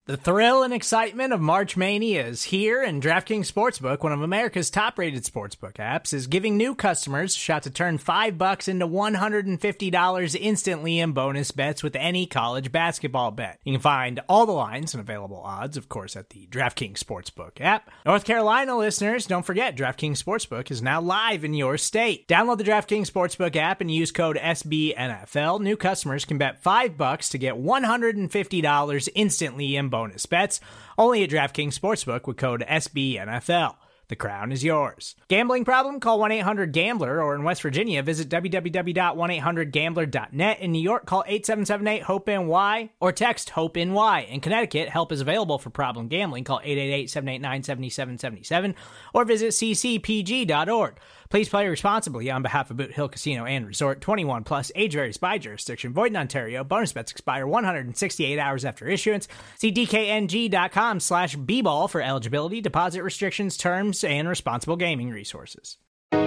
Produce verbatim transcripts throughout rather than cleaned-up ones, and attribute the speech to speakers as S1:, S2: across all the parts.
S1: The thrill and excitement of March Mania is here, and DraftKings Sportsbook, one of America's top-rated sportsbook apps, is giving new customers a shot to turn five bucks into one hundred fifty dollars instantly in bonus bets with any college basketball bet. You can find all the lines and available odds, of course, at the DraftKings Sportsbook app. North Carolina listeners, don't forget, DraftKings Sportsbook is now live in your state. Download the DraftKings Sportsbook app and use code S B N F L. New customers can bet five bucks to get one hundred fifty dollars instantly in bonus bets, only at DraftKings Sportsbook with code S B N F L. The crown is yours. Gambling problem? Call one eight hundred gambler, or in West Virginia, visit w w w dot one eight hundred gambler dot net. In New York, call eight seven seven eight hope N Y or text HOPE-NY. In Connecticut, help is available for problem gambling. Call eight eight eight, seven eight nine, seven seven seven seven or visit c c p g dot org. Please play responsibly on behalf of Boot Hill Casino and Resort. twenty-one plus, age varies by jurisdiction. Void in Ontario. Bonus bets expire one hundred sixty-eight hours after issuance. See d k n g dot com slash b ball for eligibility, deposit restrictions, terms, and responsible gaming resources.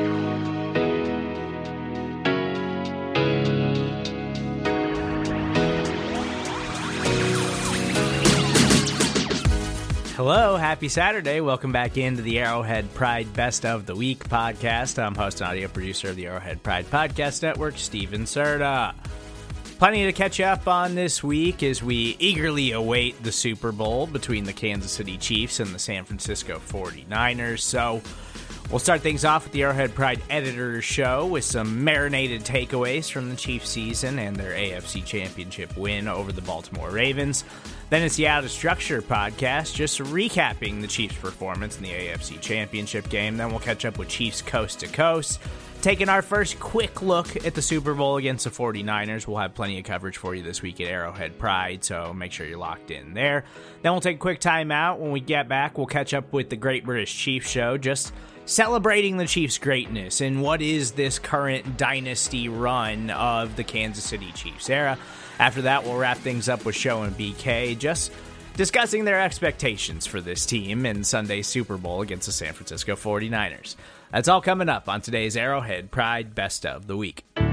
S1: Hello, happy Saturday. Welcome back into the Arrowhead Pride Best of the Week podcast. I'm host and audio producer of the Arrowhead Pride Podcast Network, Steven Serta. Plenty to catch up on this week as we eagerly await the Super Bowl between the Kansas City Chiefs and the San Francisco forty-niners. So we'll start things off with the Arrowhead Pride Editor's Show with some marinated takeaways from the Chiefs season and their A F C Championship win over the Baltimore Ravens. Then it's the Out of Structure podcast, just recapping the Chiefs' performance in the A F C Championship game. Then we'll catch up with Chiefs Coast to Coast, taking our first quick look at the Super Bowl against the forty-niners. We'll have plenty of coverage for you this week at Arrowhead Pride, so make sure you're locked in there. Then we'll take a quick time out. When we get back, we'll catch up with the Great British Chiefs Show, just celebrating the Chiefs' greatness and what is this current dynasty run of the Kansas City Chiefs era. After that, we'll wrap things up with Show and B K, just discussing their expectations for this team in Sunday's Super Bowl against the San Francisco forty-niners. That's all coming up on today's Arrowhead Pride Best of the Week.
S2: Well,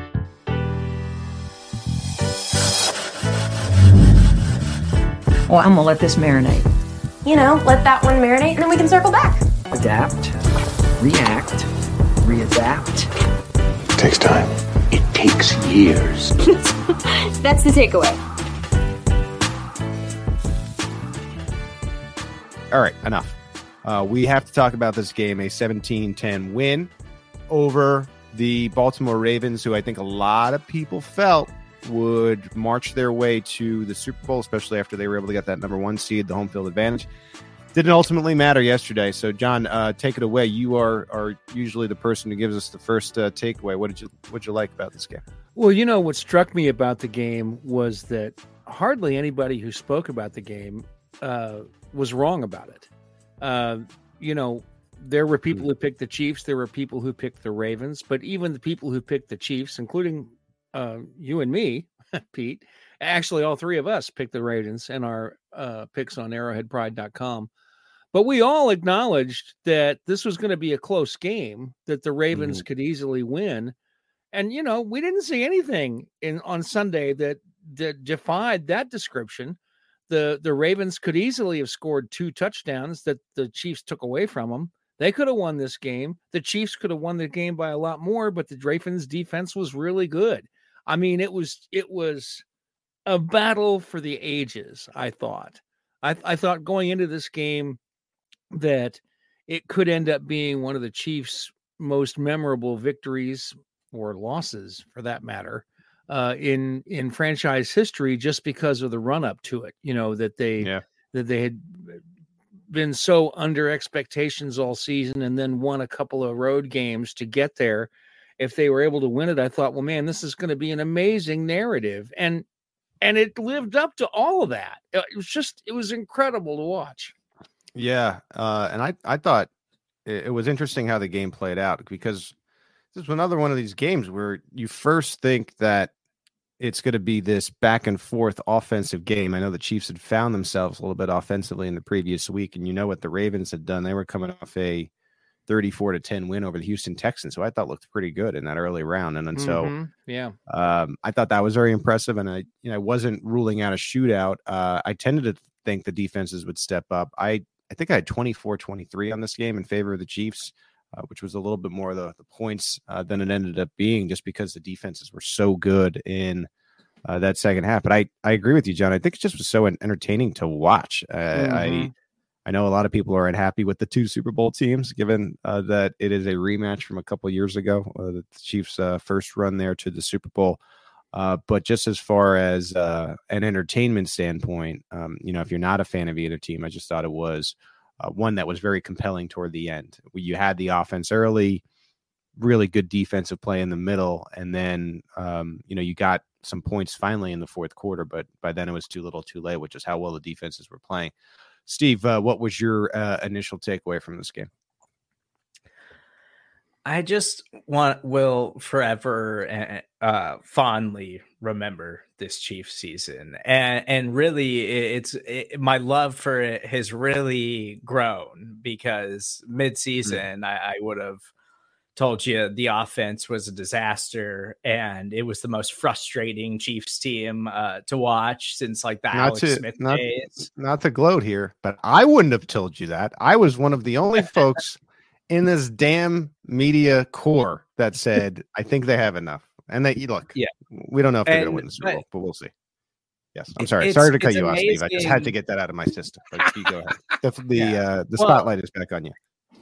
S2: I'm gonna let this marinate.
S3: You know, let that one marinate, and then we can circle back.
S4: Adapt, react, readapt.
S5: It takes time.
S4: It takes years.
S3: That's the takeaway.
S6: All right, enough. Uh, we have to talk about this game, a seventeen ten win over the Baltimore Ravens, who I think a lot of people felt would march their way to the Super Bowl, especially after they were able to get that number one seed, the home field advantage. Didn't ultimately matter yesterday. So, John, uh, take it away. You are are usually the person who gives us the first uh, takeaway. What did you what did you like about this game?
S7: Well, you know, what struck me about the game was that hardly anybody who spoke about the game uh, was wrong about it. Uh, you know, there were people who picked the Chiefs. There were people who picked the Ravens. But even the people who picked the Chiefs, including uh, you and me, Pete, actually all three of us picked the Ravens in our uh, picks on arrowhead pride dot com. But we all acknowledged that this was going to be a close game, that the Ravens mm-hmm. could easily win. And, you know, we didn't see anything in on Sunday that, that defied that description. The, the Ravens could easily have scored two touchdowns that the Chiefs took away from them. They could have won this game. The Chiefs could have won the game by a lot more, but the Ravens defense was really good. I mean, it was it was a battle for the ages, I thought. I, I thought going into this game that it could end up being one of the Chiefs' most memorable victories or losses, for that matter, uh, in in franchise history, just because of the run up to it. You know that they
S6: yeah.
S7: that they had been so under expectations all season, and then won a couple of road games to get there. If they were able to win it, I thought, well, man, this is going to be an amazing narrative, and and it lived up to all of that. It was just it was incredible to watch.
S6: Yeah, uh, and I, I thought it, it was interesting how the game played out, because this is another one of these games where you first think that it's going to be this back and forth offensive game. I know the Chiefs had found themselves a little bit offensively in the previous week, and you know what the Ravens had done. They were coming off a thirty-four to ten win over the Houston Texans, who I thought looked pretty good in that early round. And then so
S7: mm-hmm. yeah,
S6: um, I thought that was very impressive. And I, you know, I wasn't ruling out a shootout. Uh, I tended to think the defenses would step up. I, I think I had twenty-four twenty-three on this game in favor of the Chiefs, uh, which was a little bit more of the, the points uh, than it ended up being, just because the defenses were so good in uh, that second half. But I, I agree with you, John. I think it just was so entertaining to watch. Uh, mm-hmm. I I know a lot of people are unhappy with the two Super Bowl teams, given uh, that it is a rematch from a couple of years ago, uh, the Chiefs' uh, first run there to the Super Bowl. Uh, but just as far as uh, an entertainment standpoint, um, you know, if you're not a fan of either team, I just thought it was uh, one that was very compelling toward the end. You had the offense early, really good defensive play in the middle, and then, um, you know, you got some points finally in the fourth quarter, but by then it was too little too late, which is how well the defenses were playing. Steve, uh, what was your uh, initial takeaway from this game?
S1: I just want will forever uh, fondly remember this Chiefs season, and and really, it's it, my love for it has really grown, because mid-season mm. I, I would have told you the offense was a disaster, and it was the most frustrating Chiefs team uh, to watch since like the not Alex to, Smith
S6: not,
S1: days.
S6: Not to gloat here, but I wouldn't have told you that. I was one of the only folks in this damn media core that said, I think they have enough. And they look, yeah, we don't know if they're going to win the Super Bowl, but we'll see. Yes, I'm sorry. Sorry to cut you amazing. off, Steve. I just had to get that out of my system. But you go ahead. The the, yeah. uh, the well, spotlight is back on you.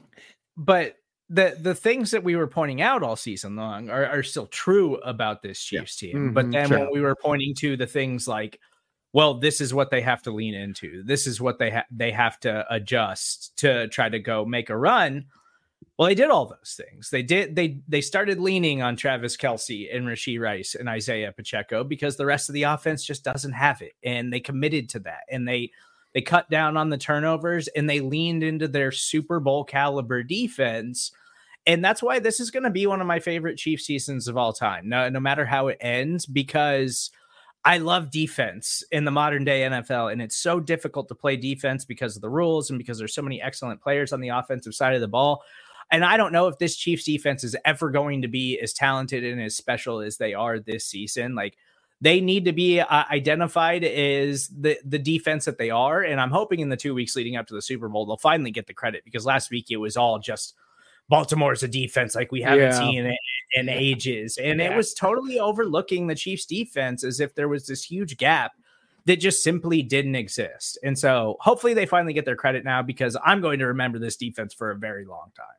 S1: But the the things that we were pointing out all season long are, are still true about this Chiefs yeah. team. Mm-hmm, but then sure. when we were pointing to the things like, well, this is what they have to lean into, this is what they ha- they have to adjust to try to go make a run. Well, they did all those things. They did. They they started leaning on Travis Kelce and Rashee Rice and Isaiah Pacheco, because the rest of the offense just doesn't have it, and they committed to that, and they they cut down on the turnovers, and they leaned into their Super Bowl caliber defense. And that's why this is going to be one of my favorite Chiefs seasons of all time, no, no matter how it ends, because I love defense in the modern day N F L, and it's so difficult to play defense because of the rules and because there's so many excellent players on the offensive side of the ball. And I don't know if this Chiefs defense is ever going to be as talented and as special as they are this season. Like, they need to be uh, identified as the, the defense that they are. And I'm hoping in the two weeks leading up to the Super Bowl, they'll finally get the credit, because last week it was all just Baltimore's a defense like we haven't yeah. seen it in ages. And yeah. it was totally overlooking the Chiefs defense as if there was this huge gap that just simply didn't exist. And so hopefully they finally get their credit now, because I'm going to remember this defense for a very long time.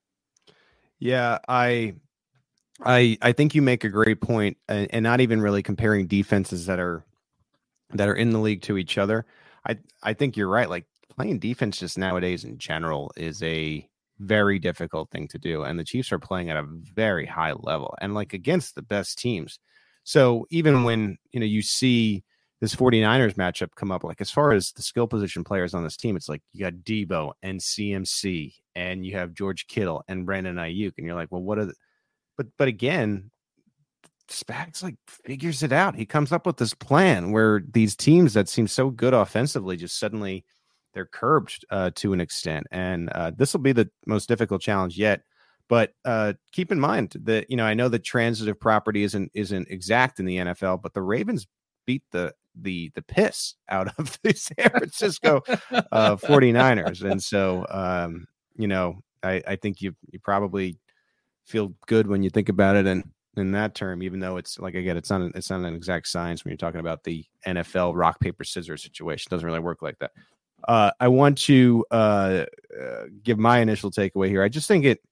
S6: Yeah, I, I, I think you make a great point, and, and not even really comparing defenses that are, that are in the league to each other. I, I think you're right. Like, playing defense just nowadays in general is a very difficult thing to do, and the Chiefs are playing at a very high level, and like against the best teams. So even when you know you see this 49ers matchup come up, like as far as the skill position players on this team, it's like you got Debo and C M C, and you have George Kittle and Brandon Ayuk, and you're like, well, what are the, but, but again, Spags like figures it out. He comes up with this plan where these teams that seem so good offensively, just suddenly they're curbed uh, to an extent. And uh, this will be the most difficult challenge yet, but uh, keep in mind that, you know, I know that transitive property isn't, isn't exact in the N F L, but the Ravens beat the, the the piss out of the San Francisco uh, 49ers. And so, um, you know, I, I think you you probably feel good when you think about it in, in that term, even though it's like, again, it's not, an, it's not an exact science when you're talking about the N F L rock, paper, scissors situation. It doesn't really work like that. Uh, I want to uh, uh, give my initial takeaway here. I just think it,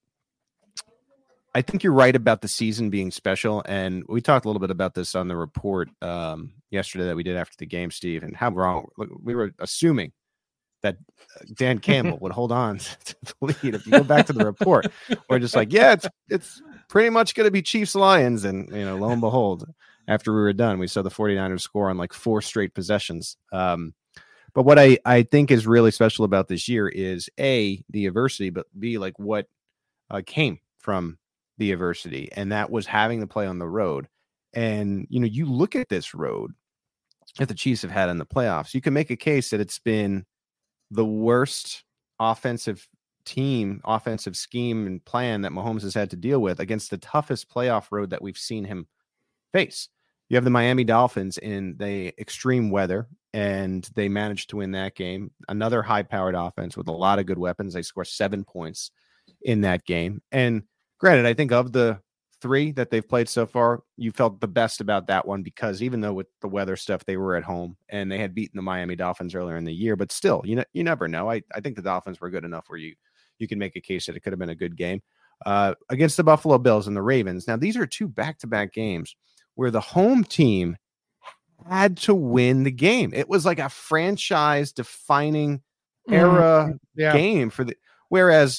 S6: I think you're right about the season being special. And we talked a little bit about this on the report um, yesterday that we did after the game, Steve, and how wrong we were assuming that Dan Campbell would hold on to the lead. If you go back to the report, we're just like, yeah, it's, it's pretty much going to be Chiefs Lions. And, you know, lo and behold, after we were done, we saw the 49ers score on like four straight possessions. Um, but what I, I think is really special about this year is A, the adversity, but B, like what uh, came from the adversity, and that was having to play on the road. And you know, you look at this road that the Chiefs have had in the playoffs, you can make a case that it's been the worst offensive team, offensive scheme and plan that Mahomes has had to deal with against the toughest playoff road that we've seen him face. You have the Miami Dolphins in the extreme weather and they managed to win that game. Another high-powered offense with a lot of good weapons. They score seven points in that game. And granted, I think of the three that they've played so far, you felt the best about that one because even though with the weather stuff, they were at home and they had beaten the Miami Dolphins earlier in the year, but still, you know, you never know. I, I think the Dolphins were good enough where you, you can make a case that it could have been a good game uh, against the Buffalo Bills and the Ravens. Now, these are two back-to-back games where the home team had to win the game. It was like a franchise-defining era
S7: mm, yeah.
S6: game for the, whereas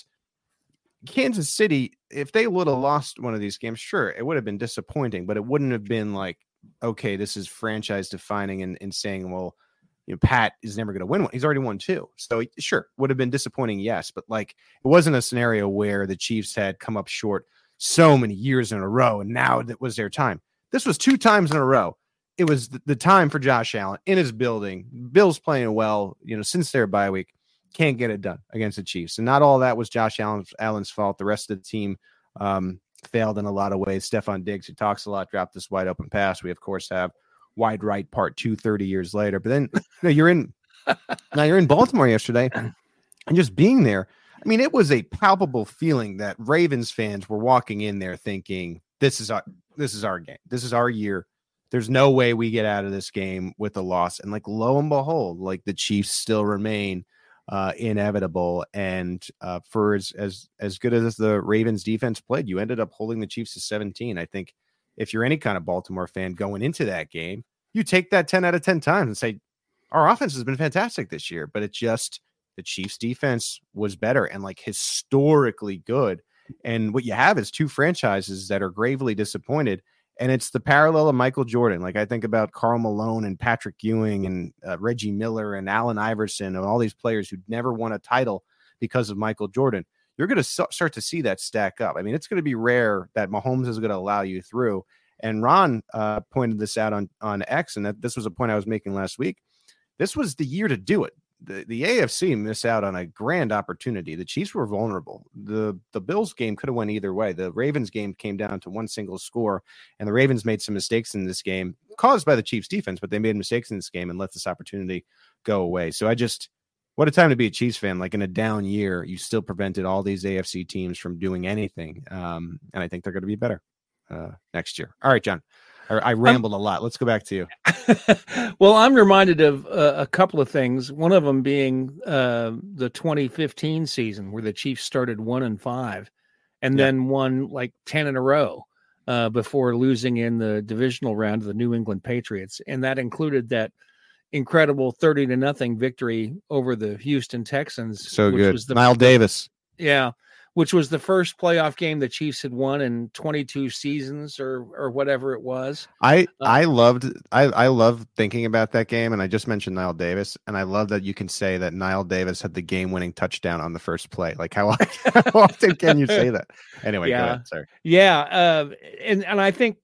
S6: Kansas City, if they would have lost one of these games, sure, it would have been disappointing, but it wouldn't have been like, okay, this is franchise defining and, and saying, well, you know, Pat is never going to win one. He's already won two. So sure, would have been disappointing. Yes. But like, it wasn't a scenario where the Chiefs had come up short so many years in a row. And now that was their time. This was two times in a row. It was the, the time for Josh Allen in his building. Bill's playing well, you know, since their bye week. Can't get it done against the Chiefs. And not all that was Josh Allen's, Allen's fault. The rest of the team um, failed in a lot of ways. Stephon Diggs, who talks a lot, dropped this wide open pass. We, of course, have wide right part two thirty years later. But then you know, you're in now you're in Baltimore yesterday and just being there. I mean, it was a palpable feeling that Ravens fans were walking in there thinking, this is our this is our game. This is our year. There's no way we get out of this game with a loss. And like lo and behold, like the Chiefs still remain Uh, inevitable. And uh, for as, as as good as the Ravens defense played, you ended up holding the Chiefs to seventeen. I think if you're any kind of Baltimore fan going into that game, you take that ten out of ten times and say, our offense has been fantastic this year, but it just, the Chiefs defense was better and like historically good. And what you have is two franchises that are gravely disappointed. And it's the parallel of Michael Jordan. Like I think about Karl Malone and Patrick Ewing and uh, Reggie Miller and Allen Iverson and all these players who never won a title because of Michael Jordan. You're going to so- start to see that stack up. I mean, it's going to be rare that Mahomes is going to allow you through. And Ron uh, pointed this out on, on X, and that this was a point I was making last week. This was the year to do it. The, the A F C missed out on a grand opportunity. The Chiefs were vulnerable. The the Bills game could have went either way. The Ravens game came down to one single score, and the Ravens made some mistakes in this game caused by the Chiefs defense, but they made mistakes in this game and let this opportunity go away. So I just, what a time to be a Chiefs fan. Like in a down year, you still prevented all these A F C teams from doing anything. Um, and I think they're going to be better uh, next year. All right, John. I rambled a lot. Let's go back to you.
S7: Well, I'm reminded of uh, a couple of things. One of them being uh, the twenty fifteen season where the Chiefs started one and five and yeah. then won like ten in a row uh, before losing in the divisional round to the New England Patriots. And that included that incredible thirty to nothing victory over the Houston Texans.
S6: So
S7: which
S6: good.
S7: Was the,
S6: Nile Davis.
S7: Yeah. Which was the first playoff game the Chiefs had won in twenty-two seasons or or whatever it was.
S6: I
S7: uh,
S6: I loved I I love thinking about that game, and I just mentioned Nile Davis, and I love that you can say that Nile Davis had the game-winning touchdown on the first play. Like how, how often can you say that? Anyway,
S7: yeah.
S6: go ahead. Sorry.
S7: Yeah, uh, and and I think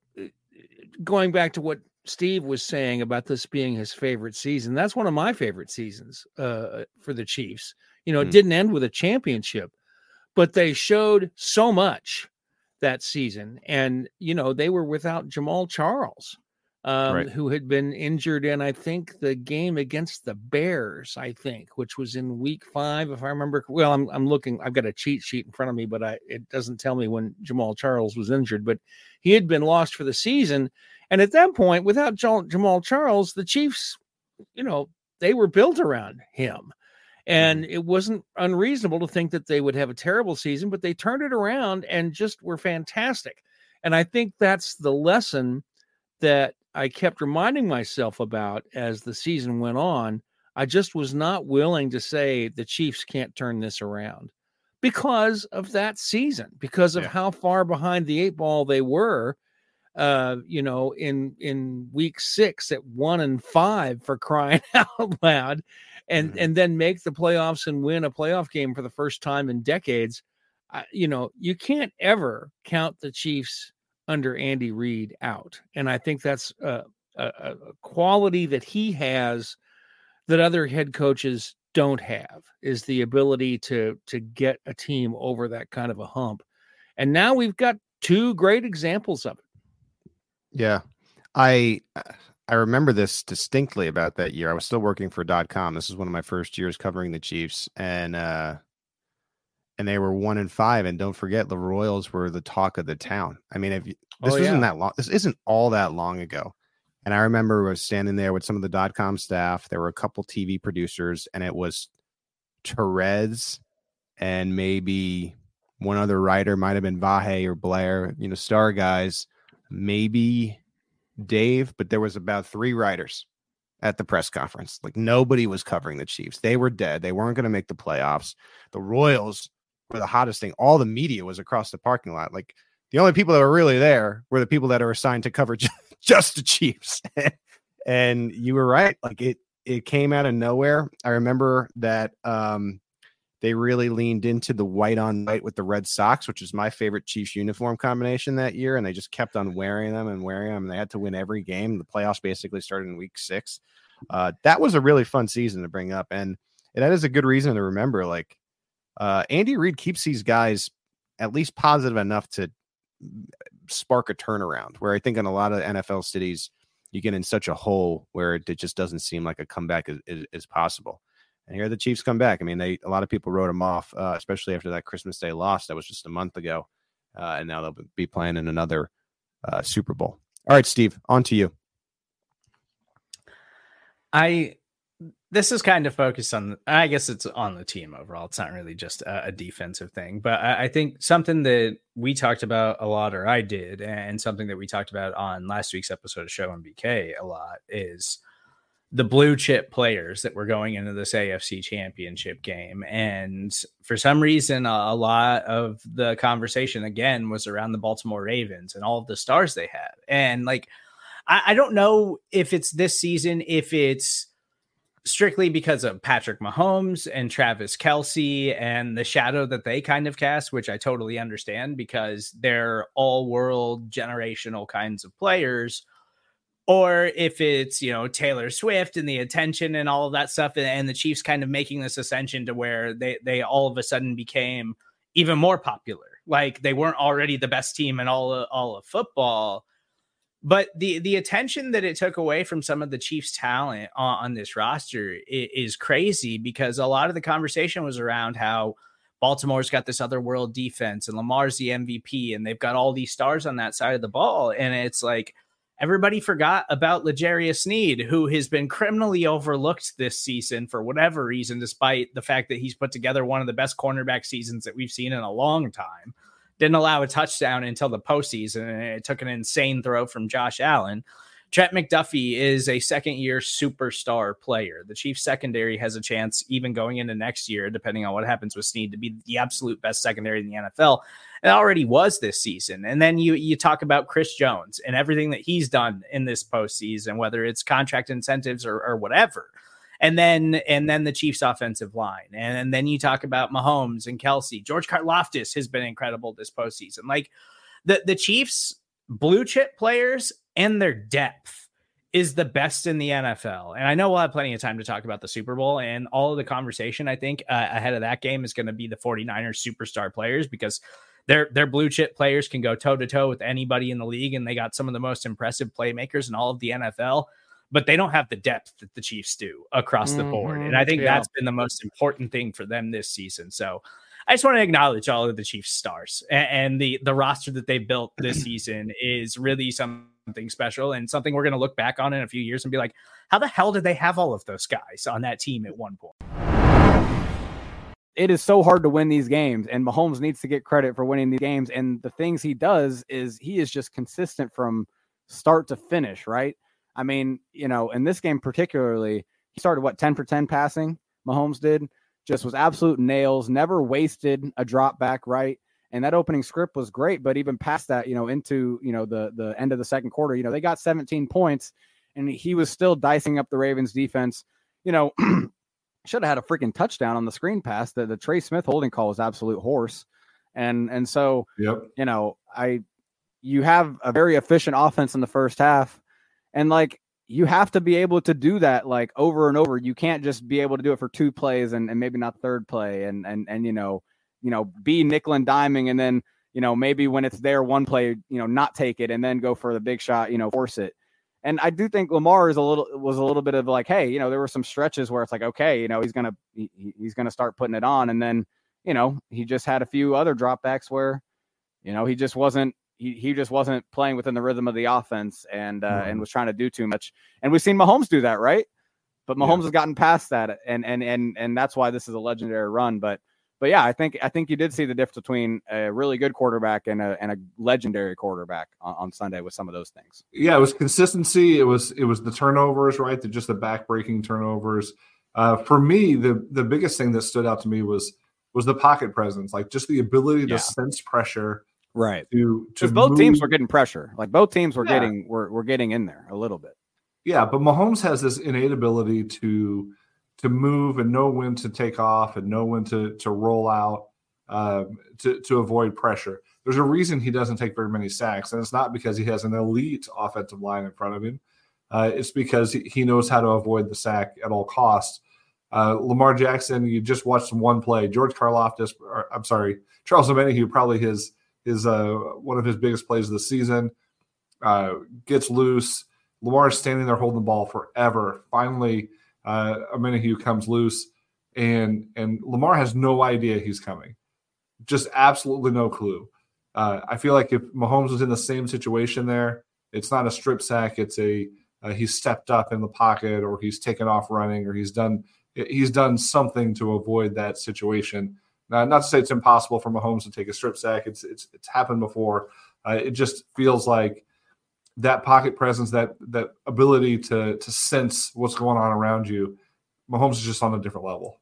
S7: going back to what Steve was saying about this being his favorite season, that's one of my favorite seasons uh, for the Chiefs. You know, it mm. didn't end with a championship. But they showed so much that season. And, you know, they were without Jamal Charles, um, right. who had been injured in, I think, the game against the Bears, I think, which was in week five, if I remember. Well, I'm I'm looking, I've got a cheat sheet in front of me, but I it doesn't tell me when Jamal Charles was injured. But he had been lost for the season. And at that point, without Jamal Charles, the Chiefs, you know, they were built around him. And it wasn't unreasonable to think that they would have a terrible season, but they turned it around and just were fantastic. And I think that's the lesson that I kept reminding myself about as the season went on. I just was not willing to say the Chiefs can't turn this around because of that season, because of yeah. how far behind the eight ball they were, uh, you know, in, in week six at one and five for crying out loud. And mm-hmm. and then make the playoffs and win a playoff game for the first time in decades. Uh, you know, you can't ever count the Chiefs under Andy Reid out. And I think that's a, a, a quality that he has that other head coaches don't have, is the ability to to get a team over that kind of a hump. And now we've got two great examples of it.
S6: Yeah. I I remember this distinctly about that year. I was still working for .com. This is one of my first years covering the Chiefs, and uh, and they were one and five. And don't forget, the Royals were the talk of the town. I mean, if you, this
S7: Oh,
S6: isn't
S7: yeah.
S6: that long. This isn't all that long ago. And I remember I was standing there with some of the .com staff. There were a couple T V producers, and it was Terez and maybe one other writer, might have been Vahe or Blair, you know, star guys, maybe Dave, but there was about three writers at the press conference. Like, nobody was covering the Chiefs. They were dead. They weren't going to make the playoffs. The Royals were the hottest thing. All the media was across the parking lot. Like, the only people that were really there were the people that are assigned to cover just the Chiefs. And you were right. Like, it, it came out of nowhere. I remember that um, they really leaned into the white on white with the Red Sox, which is my favorite Chiefs uniform combination that year. And they just kept on wearing them and wearing them. And they had to win every game. The playoffs basically started in week six. Uh, that was a really fun season to bring up. And, and that is a good reason to remember. Like, uh, Andy Reid keeps these guys at least positive enough to spark a turnaround, where I think in a lot of N F L cities, you get in such a hole where it, it just doesn't seem like a comeback is, is, is possible. And here the Chiefs come back. I mean, they a lot of people wrote them off, uh, especially after that Christmas Day loss that was just a month ago. Uh, and now they'll be playing in another uh, Super Bowl. All right, Steve, on to you.
S1: I this is kind of focused on, I guess it's on the team overall. It's not really just a, a defensive thing, but I, I think something that we talked about a lot, or I did, and something that we talked about on last week's episode of Show M B K a lot, is the blue chip players that were going into this A F C championship game. And for some reason, a, a lot of the conversation again was around the Baltimore Ravens and all of the stars they had. And like, I, I don't know if it's this season, if it's strictly because of Patrick Mahomes and Travis Kelce and the shadow that they kind of cast, which I totally understand because they're all world generational kinds of players, or if it's, you know, Taylor Swift and the attention and all of that stuff, and, and the Chiefs kind of making this ascension to where they, they all of a sudden became even more popular. Like, they weren't already the best team in all of, all of football. But the the attention that it took away from some of the Chiefs' talent on, on this roster is, is crazy, because a lot of the conversation was around how Baltimore's got this other world defense and Lamar's the M V P and they've got all these stars on that side of the ball. And it's like everybody forgot about L'Jarius Sneed, who has been criminally overlooked this season for whatever reason, despite the fact that he's put together one of the best cornerback seasons that we've seen in a long time. Didn't allow a touchdown until the postseason, and it took an insane throw from Josh Allen. Trent McDuffie is a second-year superstar player. The Chiefs secondary has a chance, even going into next year, depending on what happens with Snead, to be the absolute best secondary in the N F L. It already was this season. And then you you talk about Chris Jones and everything that he's done in this postseason, whether it's contract incentives or, or whatever. And then and then the Chiefs offensive line. And, and then you talk about Mahomes and Kelce. George Karlaftis has been incredible this postseason. Like, the, the Chiefs blue chip players and their depth is the best in the N F L. And I know we'll have plenty of time to talk about the Super Bowl, and all of the conversation, I think, uh, ahead of that game is going to be the 49ers superstar players, because their their blue chip players can go toe to toe with anybody in the league. And they got some of the most impressive playmakers in all of the N F L. But they don't have the depth that the Chiefs do across the board. And I think yeah. that's been the most important thing for them this season. So I just want to acknowledge all of the Chiefs stars, and, and the, the roster that they built this season is really something special, and something we're going to look back on in a few years and be like, how the hell did they have all of those guys on that team at one point?
S2: It is so hard to win these games, and Mahomes needs to get credit for winning these games. And the things he does is he is just consistent from start to finish, right? I mean, you know, in this game particularly, he started, what, ten for ten passing? Mahomes did. Just was absolute nails, never wasted a drop back, right? And that opening script was great, but even past that, you know, into, you know, the the end of the second quarter, you know, they got seventeen points, and he was still dicing up the Ravens defense. You know, should have had a freaking touchdown on the screen pass. The, the Trey Smith holding call was absolute horse. And and so, yep. you know, I you have a very efficient offense in the first half. And like, you have to be able to do that like over and over. You can't just be able to do it for two plays and, and maybe not third play and, and, and, you know, you know, be nickel and diming. And then, you know, maybe when it's there one play, you know, not take it and then go for the big shot, you know, force it. And I do think Lamar is a little was a little bit of like, hey, you know, there were some stretches where it's like, okay, you know, he's gonna he, he's gonna start putting it on, and then you know he just had a few other dropbacks where, you know, he just wasn't he he just wasn't playing within the rhythm of the offense and uh, mm-hmm. and was trying to do too much. And we've seen Mahomes do that, right? But Mahomes yeah. has gotten past that, and and and and that's why this is a legendary run. But but yeah, I think I think you did see the difference between a really good quarterback and a and a legendary quarterback on, on Sunday with some of those things.
S5: Yeah, it was consistency. It was it was the turnovers, right? The just the back-breaking turnovers. Uh, for me, the the biggest thing that stood out to me was was the pocket presence, like just the ability to yeah. sense pressure.
S2: Right.
S5: To to
S2: both
S5: move.
S2: teams were getting pressure. Like both teams were
S5: yeah.
S2: getting were were getting in there a little bit.
S5: Yeah, but Mahomes has this innate ability to to move and know when to take off and know when to to roll out um, to to avoid pressure. There's a reason he doesn't take very many sacks, and it's not because he has an elite offensive line in front of him. Uh, it's because he, he knows how to avoid the sack at all costs. Uh, Lamar Jackson, you just watched one play. George Karlaftis, or, I'm sorry, Charles Omenihu, probably his his uh, one of his biggest plays of the season, uh, gets loose. Lamar is standing there holding the ball forever. Finally, uh, Omenihu comes loose, and and Lamar has no idea he's coming. Just absolutely no clue. Uh, I feel like if Mahomes was in the same situation there, it's not a strip sack. It's a uh, he's stepped up in the pocket, or he's taken off running, or he's done he's done something to avoid that situation. Now, not to say it's impossible for Mahomes to take a strip sack. It's it's it's happened before. Uh, it just feels like that pocket presence, that that ability to to sense what's going on around you, Mahomes is just on a different level.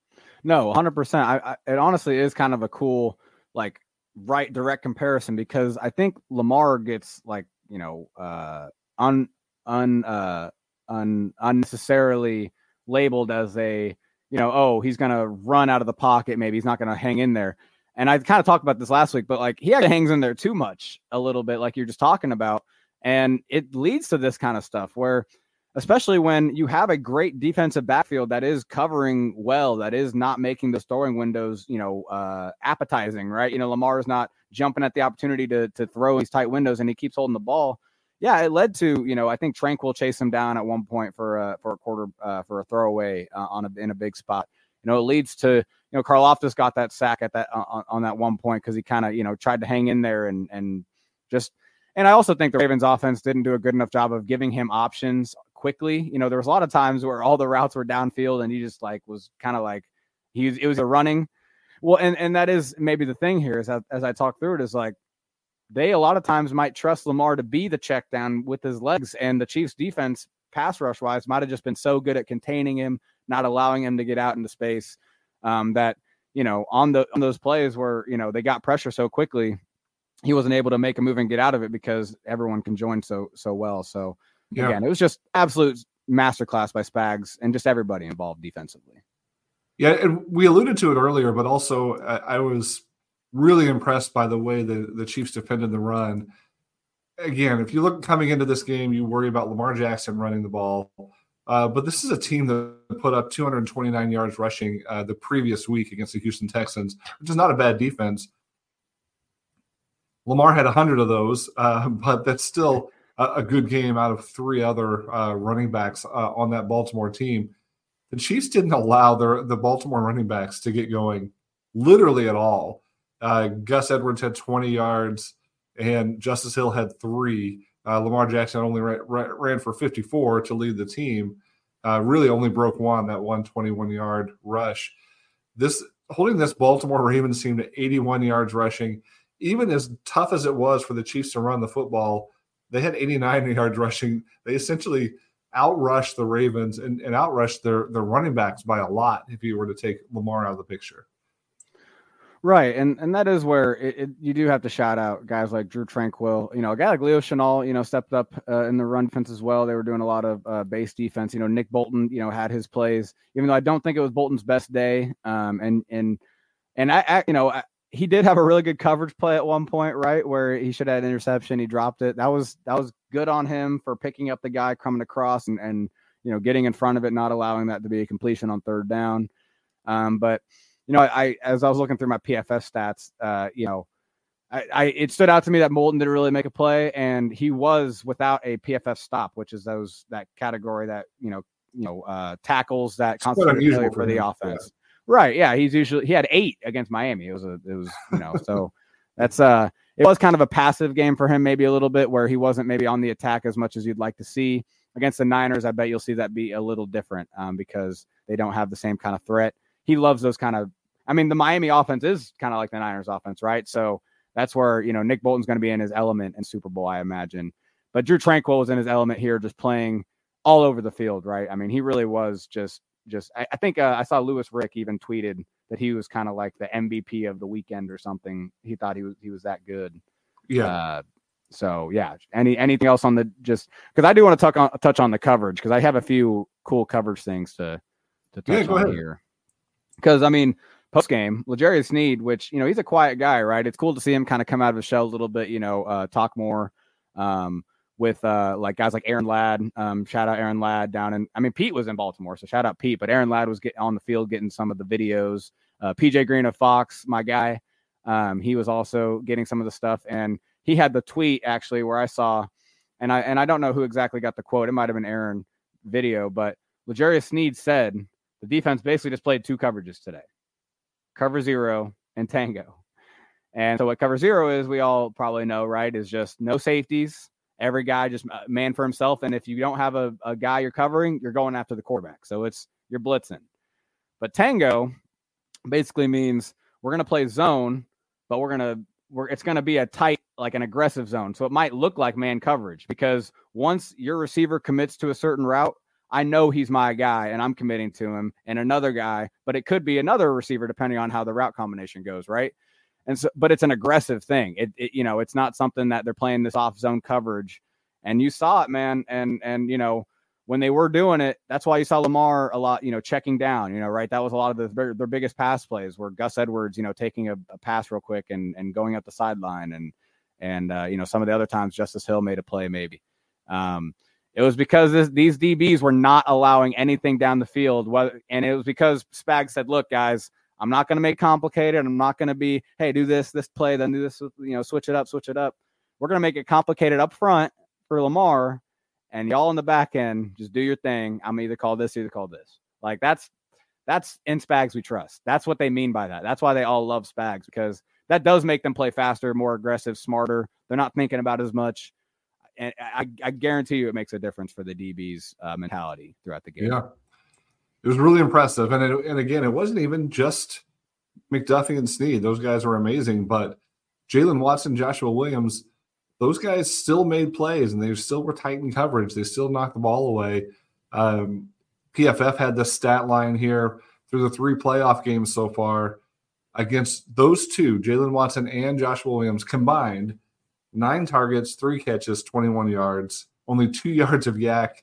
S2: No, one hundred percent. I, I, it honestly is kind of a cool, like, right direct comparison, because I think Lamar gets, like, you know, uh, un, un, uh, un, unnecessarily labeled as a, you know, oh, he's going to run out of the pocket. Maybe he's not going to hang in there. And I kind of talked about this last week, but, like, he actually hangs in there too much a little bit, like you're just talking about. And it leads to this kind of stuff where, especially when you have a great defensive backfield that is covering well, that is not making the throwing windows, you know, uh, appetizing, right? You know, Lamar is not jumping at the opportunity to to throw these tight windows, and he keeps holding the ball. Yeah, it led to, you know, I think Tranquil chased him down at one point for a for a quarter uh, for a throwaway uh, on a in a big spot. You know, it leads to, you know, Karlaftis got that sack at that on, on that one point because he kind of, you know, tried to hang in there and and just. And I also think the Ravens offense didn't do a good enough job of giving him options quickly. You know, there was a lot of times where all the routes were downfield and he just like was kind of like he was, it was a running. Well, and, and that is maybe the thing here is that, as I talk through it, is like they a lot of times might trust Lamar to be the check down with his legs, and the Chiefs defense pass rush wise might have just been so good at containing him, not allowing him to get out into space, um, that, you know, on the on those plays where, you know, they got pressure so quickly, he wasn't able to make a move and get out of it because everyone can join so so well. So yeah. Again, it was just absolute masterclass by Spags and just everybody involved defensively.
S5: Yeah, and we alluded to it earlier, but also I, I was really impressed by the way the, the Chiefs defended the run. Again, if you look coming into this game, you worry about Lamar Jackson running the ball. Uh, but this is a team that put up two hundred twenty-nine yards rushing uh, the previous week against the Houston Texans, which is not a bad defense. Lamar had one hundred of those, uh, but that's still a, a good game out of three other uh, running backs uh, on that Baltimore team. The Chiefs didn't allow their, the Baltimore running backs to get going literally at all. Uh, Gus Edwards had twenty yards, and Justice Hill had three. Uh, Lamar Jackson only ran, ran for fifty-four to lead the team. Uh, really only broke one, that one twenty-one-yard rush. This holding this Baltimore Ravens team to eighty-one yards rushing, even as tough as it was for the Chiefs to run the football, they had eighty-nine yards rushing. They essentially outrushed the Ravens and, and outrushed their, their running backs by a lot if you were to take Lamar out of the picture.
S2: Right, and and that is where it, it, you do have to shout out guys like Drew Tranquil. You know, a guy like Leo Chenal, you know, stepped up uh, in the run defense as well. They were doing a lot of uh, base defense. You know, Nick Bolton, you know, had his plays, even though I don't think it was Bolton's best day. Um, and and and I, I you know, I, he did have a really good coverage play at one point, right, where he should have had an interception. He dropped it. That was that was good on him for picking up the guy coming across and and you know getting in front of it, not allowing that to be a completion on third down. Um, but. You know, I as I was looking through my P F F stats, uh, you know, I, I it stood out to me that Moulton didn't really make a play, and he was without a P F F stop, which is those that category that you know you know uh, tackles that constitute failure for the offense. Yeah. Right? Yeah, he's usually he had eight against Miami. It was a it was you know so that's uh it was kind of a passive game for him, maybe a little bit where he wasn't maybe on the attack as much as you'd like to see. Against the Niners, I bet you'll see that be a little different um, because they don't have the same kind of threat. He loves those kind of. I mean, the Miami offense is kind of like the Niners offense, right? So. That's where, you know, Nick Bolton's going to be in his element in Super Bowl, I imagine. But Drew Tranquill was in his element here, just playing all over the field, right? I mean, he really was just, just. I, I think uh, I saw Louis Rick even tweeted that he was kind of like the M V P of the weekend or something. He thought he was he was that good.
S5: Yeah.
S2: Uh, so yeah. Any anything else on the just because I do want to touch on touch on the coverage because I have a few cool coverage things to to touch
S5: yeah, go
S2: on
S5: ahead.
S2: here. Because I mean. Post game, L'Jarius Sneed, which, you know, he's a quiet guy, right? It's cool to see him kind of come out of his shell a little bit, you know, uh, talk more um, with uh, like guys like Aaron Ladd. Um, shout out Aaron Ladd down in, I mean, Pete was in Baltimore, so shout out Pete, but Aaron Ladd was getting on the field, getting some of the videos. Uh, P J Green of Fox, my guy, um, he was also getting some of the stuff. And he had the tweet actually where I saw, and I, and I don't know who exactly got the quote. It might've been Aaron video, but L'Jarius Sneed said the defense basically just played two coverages today. Cover zero and tango. And so what cover zero is, we all probably know, right, is just no safeties. Every guy just man for himself. And if you don't have a, a guy you're covering, you're going after the quarterback. So it's you're blitzing. But tango basically means we're going to play zone, but we're going to we're it's going to be a tight, like an aggressive zone. So it might look like man coverage because once your receiver commits to a certain route, I know he's my guy and I'm committing to him and another guy, but it could be another receiver depending on how the route combination goes. Right. And so, but it's an aggressive thing. It, it you know, it's not something that they're playing this off zone coverage and you saw it, man. And, and, you know, when they were doing it, that's why you saw Lamar a lot, you know, checking down, you know, right. That was a lot of the, their biggest pass plays were Gus Edwards, you know, taking a, a pass real quick and, and going up the sideline and, and, uh, you know, some of the other times Justice Hill made a play maybe. Um, It was because this, these D Bs were not allowing anything down the field. And it was because Spags said, look, guys, I'm not going to make complicated. I'm not going to be, hey, do this, this play, then do this, you know, switch it up, switch it up. We're going to make it complicated up front for Lamar. And y'all in the back end, just do your thing. I'm either call this, either call this. Like that's, that's in Spags we trust. That's what they mean by that. That's why they all love Spags because that does make them play faster, more aggressive, smarter. They're not thinking about as much. And I, I guarantee you it makes a difference for the D B's uh, mentality throughout the game.
S5: Yeah, it was really impressive. And it, and again, it wasn't even just McDuffie and Sneed. Those guys were amazing. But Jalen Watson, Joshua Williams, those guys still made plays and they still were tight in coverage. They still knocked the ball away. Um, P F F had the stat line here through the three playoff games so far against those two, Jalen Watson and Joshua Williams combined. Nine targets, three catches, twenty-one yards, only two yards of yak,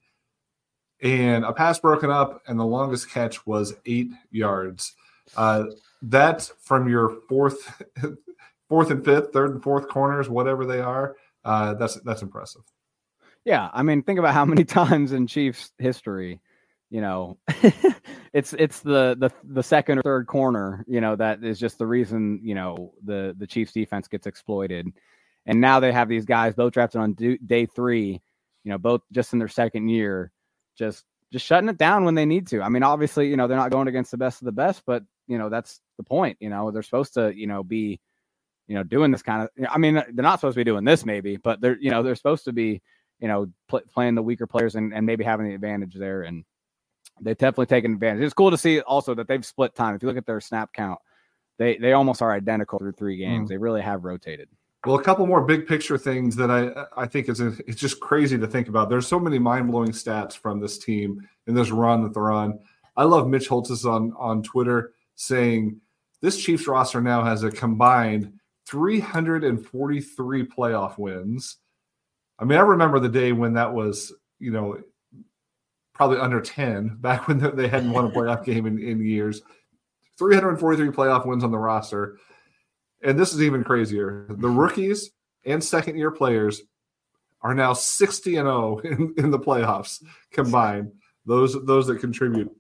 S5: and a pass broken up, and the longest catch was eight yards. Uh, that's from your fourth, fourth and fifth, third and fourth corners, whatever they are. Uh, that's that's impressive.
S2: Yeah, I mean, think about how many times in Chiefs history, you know, it's it's the the the second or third corner, you know, that is just the reason, you know, the the Chiefs defense gets exploited. And now they have these guys both drafted on do, day three, you know, both just in their second year, just just shutting it down when they need to. I mean, obviously, you know, they're not going against the best of the best, but, you know, that's the point. You know, they're supposed to, you know, be, you know, doing this kind of, I mean, they're not supposed to be doing this maybe, but they're, you know, they're supposed to be, you know, pl- playing the weaker players and, and maybe having the advantage there. And they've definitely taken advantage. It's cool to see also that they've split time. If you look at their snap count, they, they almost are identical through three games. Mm. They really have rotated.
S5: Well, a couple more big picture things that I I think is a, it's just crazy to think about. There's so many mind blowing stats from this team in this run that they're on. I love Mitch Holtis on on Twitter saying this Chiefs roster now has a combined three hundred forty-three playoff wins. I mean, I remember the day when that was, you know, probably under ten, back when they hadn't won a playoff game in, in years. three hundred forty-three playoff wins on the roster. And this is even crazier. The rookies and second-year players are now sixty and oh in, in the playoffs combined, those those that contribute.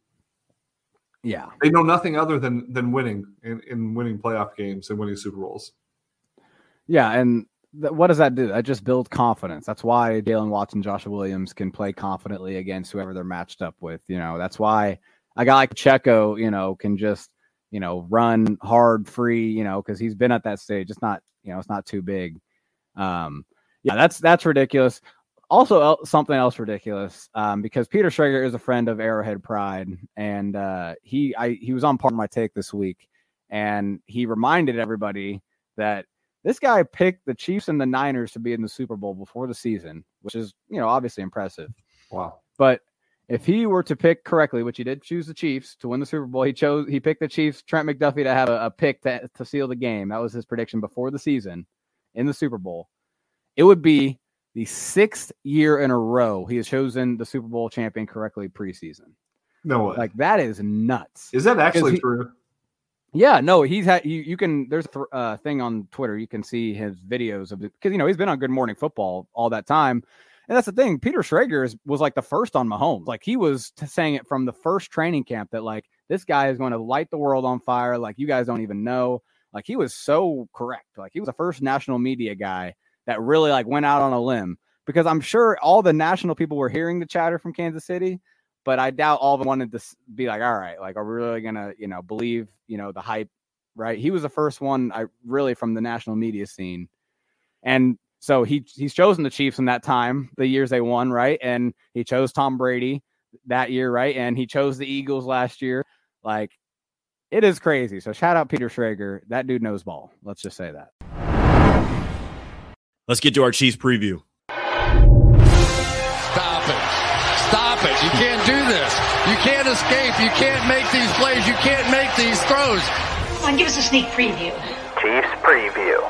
S2: Yeah.
S5: They know nothing other than than winning in, in winning playoff games and winning Super Bowls.
S2: Yeah, and th- what does that do? That just builds confidence. That's why Jalen Watson, Joshua Williams can play confidently against whoever they're matched up with. You know, that's why a guy like Pacheco, you know, can just, you know, run hard, free, you know, because he's been at that stage. It's not, you know, it's not too big. Um, yeah, that's that's ridiculous. Also, el- something else ridiculous, um, because Peter Schrager is a friend of Arrowhead Pride, and uh, he I he was on Part of My Take this week, and he reminded everybody that this guy picked the Chiefs and the Niners to be in the Super Bowl before the season, which is, you know, obviously impressive.
S5: Wow.
S2: But if he were to pick correctly, which he did choose the Chiefs to win the Super Bowl, he chose he picked the Chiefs, Trent McDuffie to have a, a pick to, to seal the game. That was his prediction before the season in the Super Bowl. It would be the sixth year in a row he has chosen the Super Bowl champion correctly preseason.
S5: No way.
S2: Like, that is nuts.
S5: Is that actually
S2: he,
S5: true?
S2: Yeah, no, he's had, you, you can, there's a uh, thing on Twitter. You can see his videos of it because, you know, he's been on Good Morning Football all that time. And that's the thing. Peter Schrager is, was like the first on Mahomes. Like, he was t- saying it from the first training camp that, like, this guy is going to light the world on fire. Like, you guys don't even know. Like, he was so correct. Like, he was the first national media guy that really, like, went out on a limb, because I'm sure all the national people were hearing the chatter from Kansas City, but I doubt all of them wanted to be like, all right, like, are we really going to, you know, believe, you know, the hype, right? He was the first one I really from the national media scene. And so he he's chosen the Chiefs in that time, the years they won, right? And he chose Tom Brady that year, right? And he chose the Eagles last year. Like, it is crazy. So shout out Peter Schrager. That dude knows ball. Let's just say that.
S8: Let's get to our Chiefs preview.
S9: Stop it. Stop it. You can't do this. You can't escape. You can't make these plays. You can't make these throws.
S10: Come on, give us a sneak preview.
S11: Chiefs preview.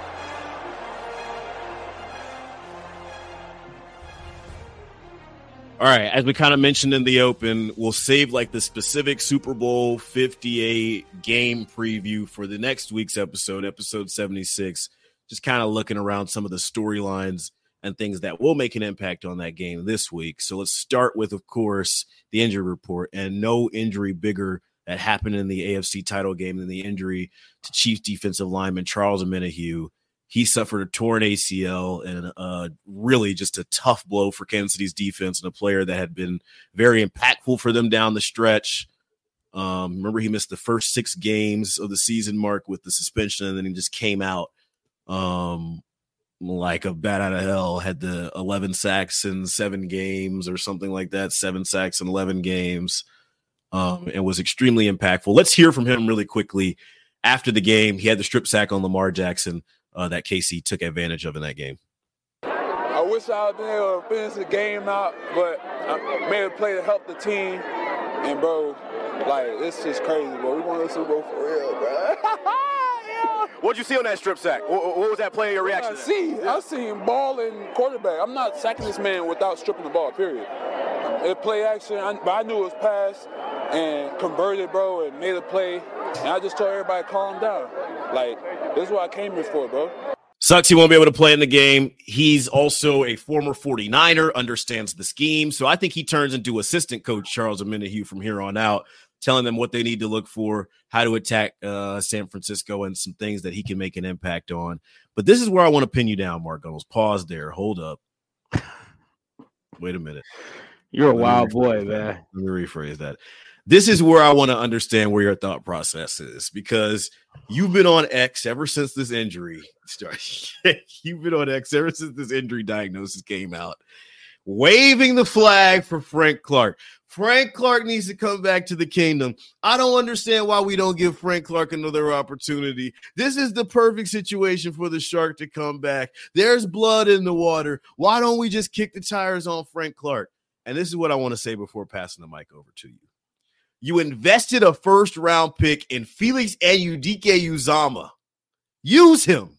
S8: All right, as we kind of mentioned in the open, we'll save like the specific Super Bowl fifty-eight game preview for the next week's episode, episode seventy-six, just kind of looking around some of the storylines and things that will make an impact on that game this week. So let's start with, of course, the injury report, and no injury bigger that happened in the A F C title game than the injury to Chiefs defensive lineman Charles Omenihu. He suffered a torn A C L, and uh, really just a tough blow for Kansas City's defense, and a player that had been very impactful for them down the stretch. Um, remember, he missed the first six games of the season mark with the suspension, and then he just came out um, like a bat out of hell, had the eleven sacks in seven games or something like that, seven sacks in eleven games, um, and was extremely impactful. Let's hear from him really quickly. After the game, he had the strip sack on Lamar Jackson uh, that K C took advantage of in that game.
S12: I wish I had been able to finish the game out, but I made a play to help the team. And, bro, like, it's just crazy, bro. We won the Super Bowl for real, bro.
S13: Yeah. What'd you see on that strip sack? What, what was that play, your reaction?
S12: I see. I see him ball and quarterback. I'm not sacking this man without stripping the ball, period. It play action, I, but I knew it was pass and converted, bro, and made a play. And I just told everybody, calm down. Like, this is what I came here for, bro.
S8: Sucks he won't be able to play in the game. He's also a former forty-niner, understands the scheme. So I think he turns into assistant coach Charles Omenihu from here on out, telling them what they need to look for, how to attack uh, San Francisco, and some things that he can make an impact on. But this is where I want to pin you down, Mark Gunnels. Pause there. Hold up. Wait a minute.
S7: You're a wild boy, man.
S8: Let me rephrase that. This is where I want to understand where your thought process is, because you've been on X ever since this injury started. You've been on X ever since this injury diagnosis came out, waving the flag for Frank Clark. Frank Clark needs to come back to the kingdom. I don't understand why we don't give Frank Clark another opportunity. This is the perfect situation for the Shark to come back. There's blood in the water. Why don't we just kick the tires on Frank Clark? And this is what I want to say before passing the mic over to you. You invested a first-round pick in Felix Anudike-Uzomah. Use him.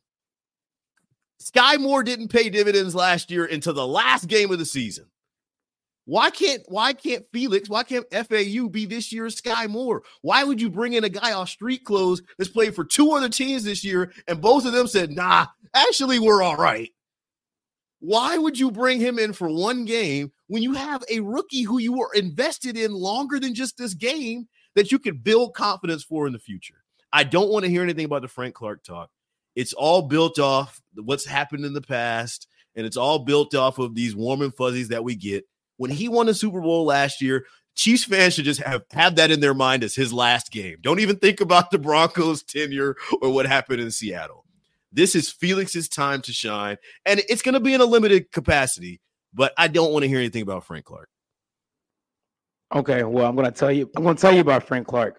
S8: Sky Moore didn't pay dividends last year until the last game of the season. Why can't why can't Felix, why can't F A U be this year's Sky Moore? Why would you bring in a guy off street clothes that's played for two other teams this year, and both of them said, nah, actually, we're all right? Why would you bring him in for one game when you have a rookie who you were invested in longer than just this game that you could build confidence for in the future? I don't want to hear anything about the Frank Clark talk. It's all built off what's happened in the past, and it's all built off of these warm and fuzzies that we get. When he won the Super Bowl last year, Chiefs fans should just have, have that in their mind as his last game. Don't even think about the Broncos' tenure or what happened in Seattle. This is Felix's time to shine, and it's going to be in a limited capacity, but I don't want to hear anything about Frank Clark.
S7: Okay, well, I'm going to tell you. I'm going to tell you about Frank Clark.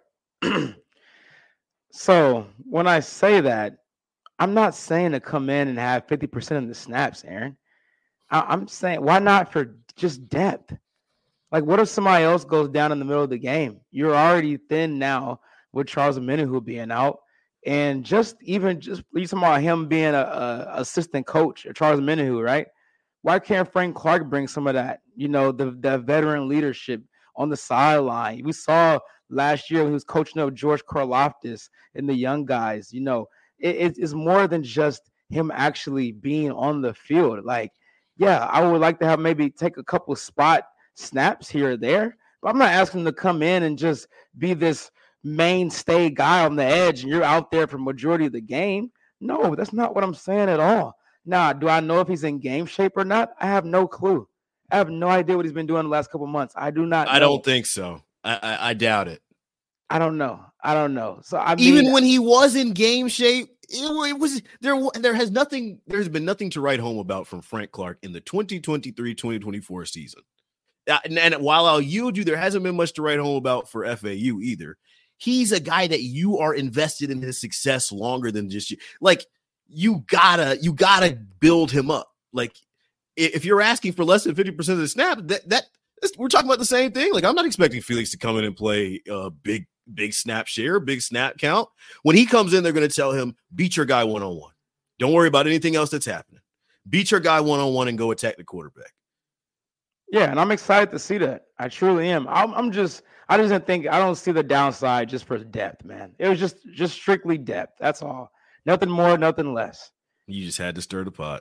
S7: So when I say that, I'm not saying to come in and have fifty percent of the snaps, Aaron. I, I'm saying why not for just depth? Like, what if somebody else goes down in the middle of the game? You're already thin now with Charles Omenihu being out. And just even just you talking about him being a, a assistant coach, Charles Omenihu, right? Why can't Frank Clark bring some of that, you know, the, the veteran leadership on the sideline? We saw last year when he was coaching up George Karlaftis and the young guys, you know, it, it's more than just him actually being on the field. Like, yeah, I would like to have maybe take a couple of spot snaps here or there, but I'm not asking him to come in and just be this mainstay guy on the edge and you're out there for majority of the game. No, that's not what I'm saying at all. Now, do I know if he's in game shape or not? I have no clue. I have no idea what he's been doing the last couple of months. I do not know.
S8: I don't think so. I, I, I doubt it.
S7: I don't know. I don't know. So I mean,
S8: even when he was in game shape, it, it was there. There has nothing. There's been nothing to write home about from Frank Clark in the twenty twenty-three twenty twenty-four season. And, and while I'll yield you, there hasn't been much to write home about for F A U either. He's a guy that you are invested in his success longer than just you. Like you gotta, you gotta build him up. Like if you're asking for less than fifty percent of the snap, that that we're talking about the same thing. Like I'm not expecting Felix to come in and play a uh, big, big snap share, big snap count. When he comes in, they're going to tell him, beat your guy one-on-one. Don't worry about anything else that's happening. Beat your guy one-on-one and go attack the quarterback.
S7: Yeah, and I'm excited to see that. I truly am. I'm, I'm just, I just didn't think, I don't see the downside just for depth, man. It was just, just strictly depth. That's all. Nothing more, nothing less.
S8: You just had to stir the pot.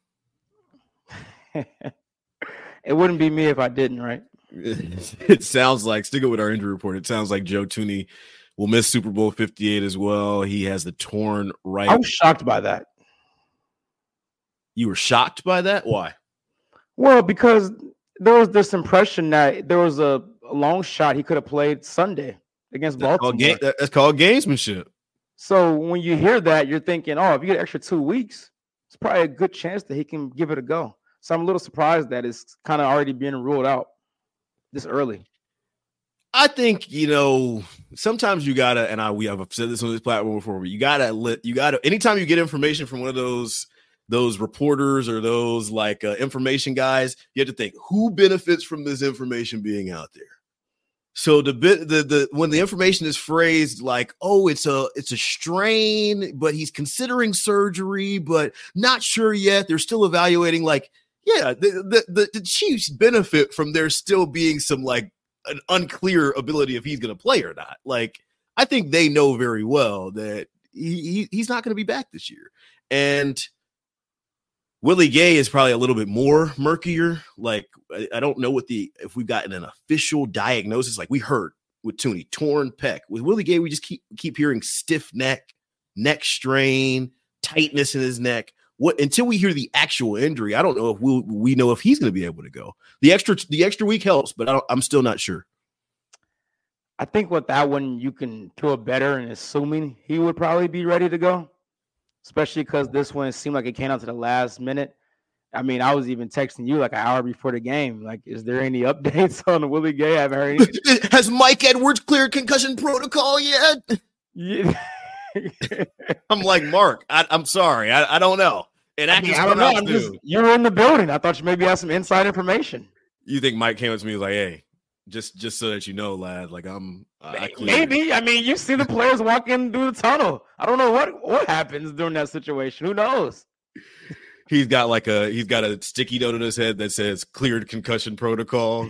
S7: It wouldn't be me if I didn't, right?
S8: It sounds like, sticking with our injury report, it sounds like Joe Thuney will miss Super Bowl fifty-eight as well. He has the torn right.
S7: I was shocked by that.
S8: You were shocked by that? Why?
S7: Well, because there was this impression that there was a, a long shot he could have played Sunday against
S8: that's
S7: Baltimore.
S8: Called game, that's called gamesmanship.
S7: So when you hear that, you're thinking, oh, if you get an extra two weeks, it's probably a good chance that he can give it a go. So I'm a little surprised that it's kind of already being ruled out this early.
S8: I think, you know, sometimes you gotta, and I we have said this on this platform before, but you gotta let you gotta anytime you get information from one of those those reporters or those like uh, information guys, you have to think who benefits from this information being out there. So the bit the the when the information is phrased like, oh, it's a it's a strain, but he's considering surgery, but not sure yet. They're still evaluating. Like, yeah, the the the, the Chiefs benefit from there still being some like an unclear ability if he's going to play or not. Like, I think they know very well that he, he he's not going to be back this year, and Willie Gay is probably a little bit more murkier. Like, I, I don't know what the if we've gotten an official diagnosis. Like we heard with Thuney, torn pec. With Willie Gay, we just keep keep hearing stiff neck, neck strain, tightness in his neck. What until we hear the actual injury, I don't know if we we'll, we know if he's going to be able to go. The extra the extra week helps, but I don't, I'm still not sure.
S7: I think with that one, you can do it better and assuming he would probably be ready to go. Especially because this one seemed like it came out to the last minute. I mean, I was even texting you like an hour before the game. Like, is there any updates on Willie Gay? I haven't heard anything.
S8: Has Mike Edwards cleared concussion protocol yet?
S7: Yeah.
S8: I'm like, Mark, I, I'm sorry. I, I don't know. And
S7: I, mean, I don't know. I'm just, you were in the building. I thought you maybe had some inside information.
S8: You think Mike came up to me like, hey, just just so that you know, lad, like I'm I
S7: maybe. I mean, you see the players walking through the tunnel. I don't know what what happens during that situation. Who knows?
S8: He's got like a he's got a sticky note on his head that says cleared concussion protocol.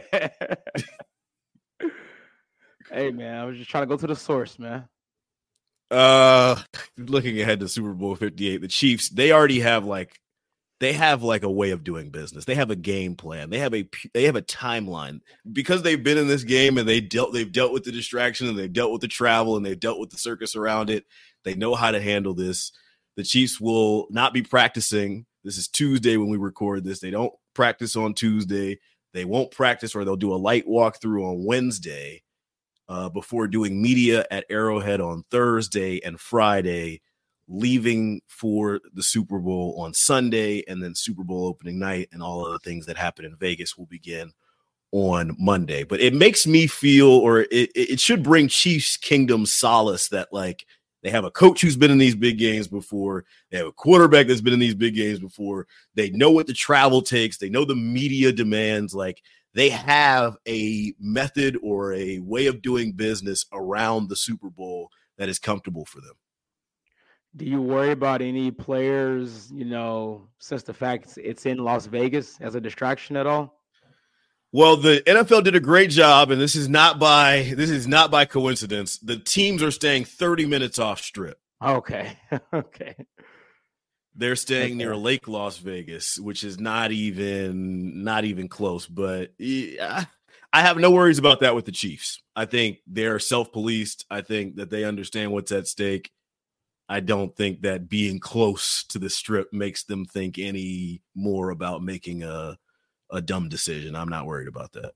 S7: Hey man, I was just trying to go to the source, man.
S8: Uh looking ahead to Super Bowl fifty-eight, the Chiefs, they already have like They have like a way of doing business. They have a game plan. They have a they have a timeline because they've been in this game and they dealt they've dealt with the distraction and they've dealt with the travel and they've dealt with the circus around it. They know how to handle this. The Chiefs will not be practicing. This is Tuesday when we record this. They don't practice on Tuesday. They won't practice, or they'll do a light walkthrough on Wednesday uh, before doing media at Arrowhead on Thursday and Friday, leaving for the Super Bowl on Sunday, and then Super Bowl opening night and all of the things that happen in Vegas will begin on Monday. But it makes me feel, or it, it should bring Chiefs Kingdom solace that, like, they have a coach who's been in these big games before. They have a quarterback that's been in these big games before. They know what the travel takes. They know the media demands. Like, they have a method or a way of doing business around the Super Bowl that is comfortable for them.
S14: Do you worry about any players, you know, since the fact it's in Las Vegas, as a distraction at all?
S8: Well, the N F L did a great job, and this is not by this is not by coincidence. The teams are staying thirty minutes off Strip.
S14: Okay. Okay.
S8: They're staying
S14: okay.
S8: near Lake Las Vegas, which is not even not even close. But yeah, I have no worries about that with the Chiefs. I think they're self-policed. I think that they understand what's at stake. I don't think that being close to the Strip makes them think any more about making a a dumb decision. I'm not worried about that.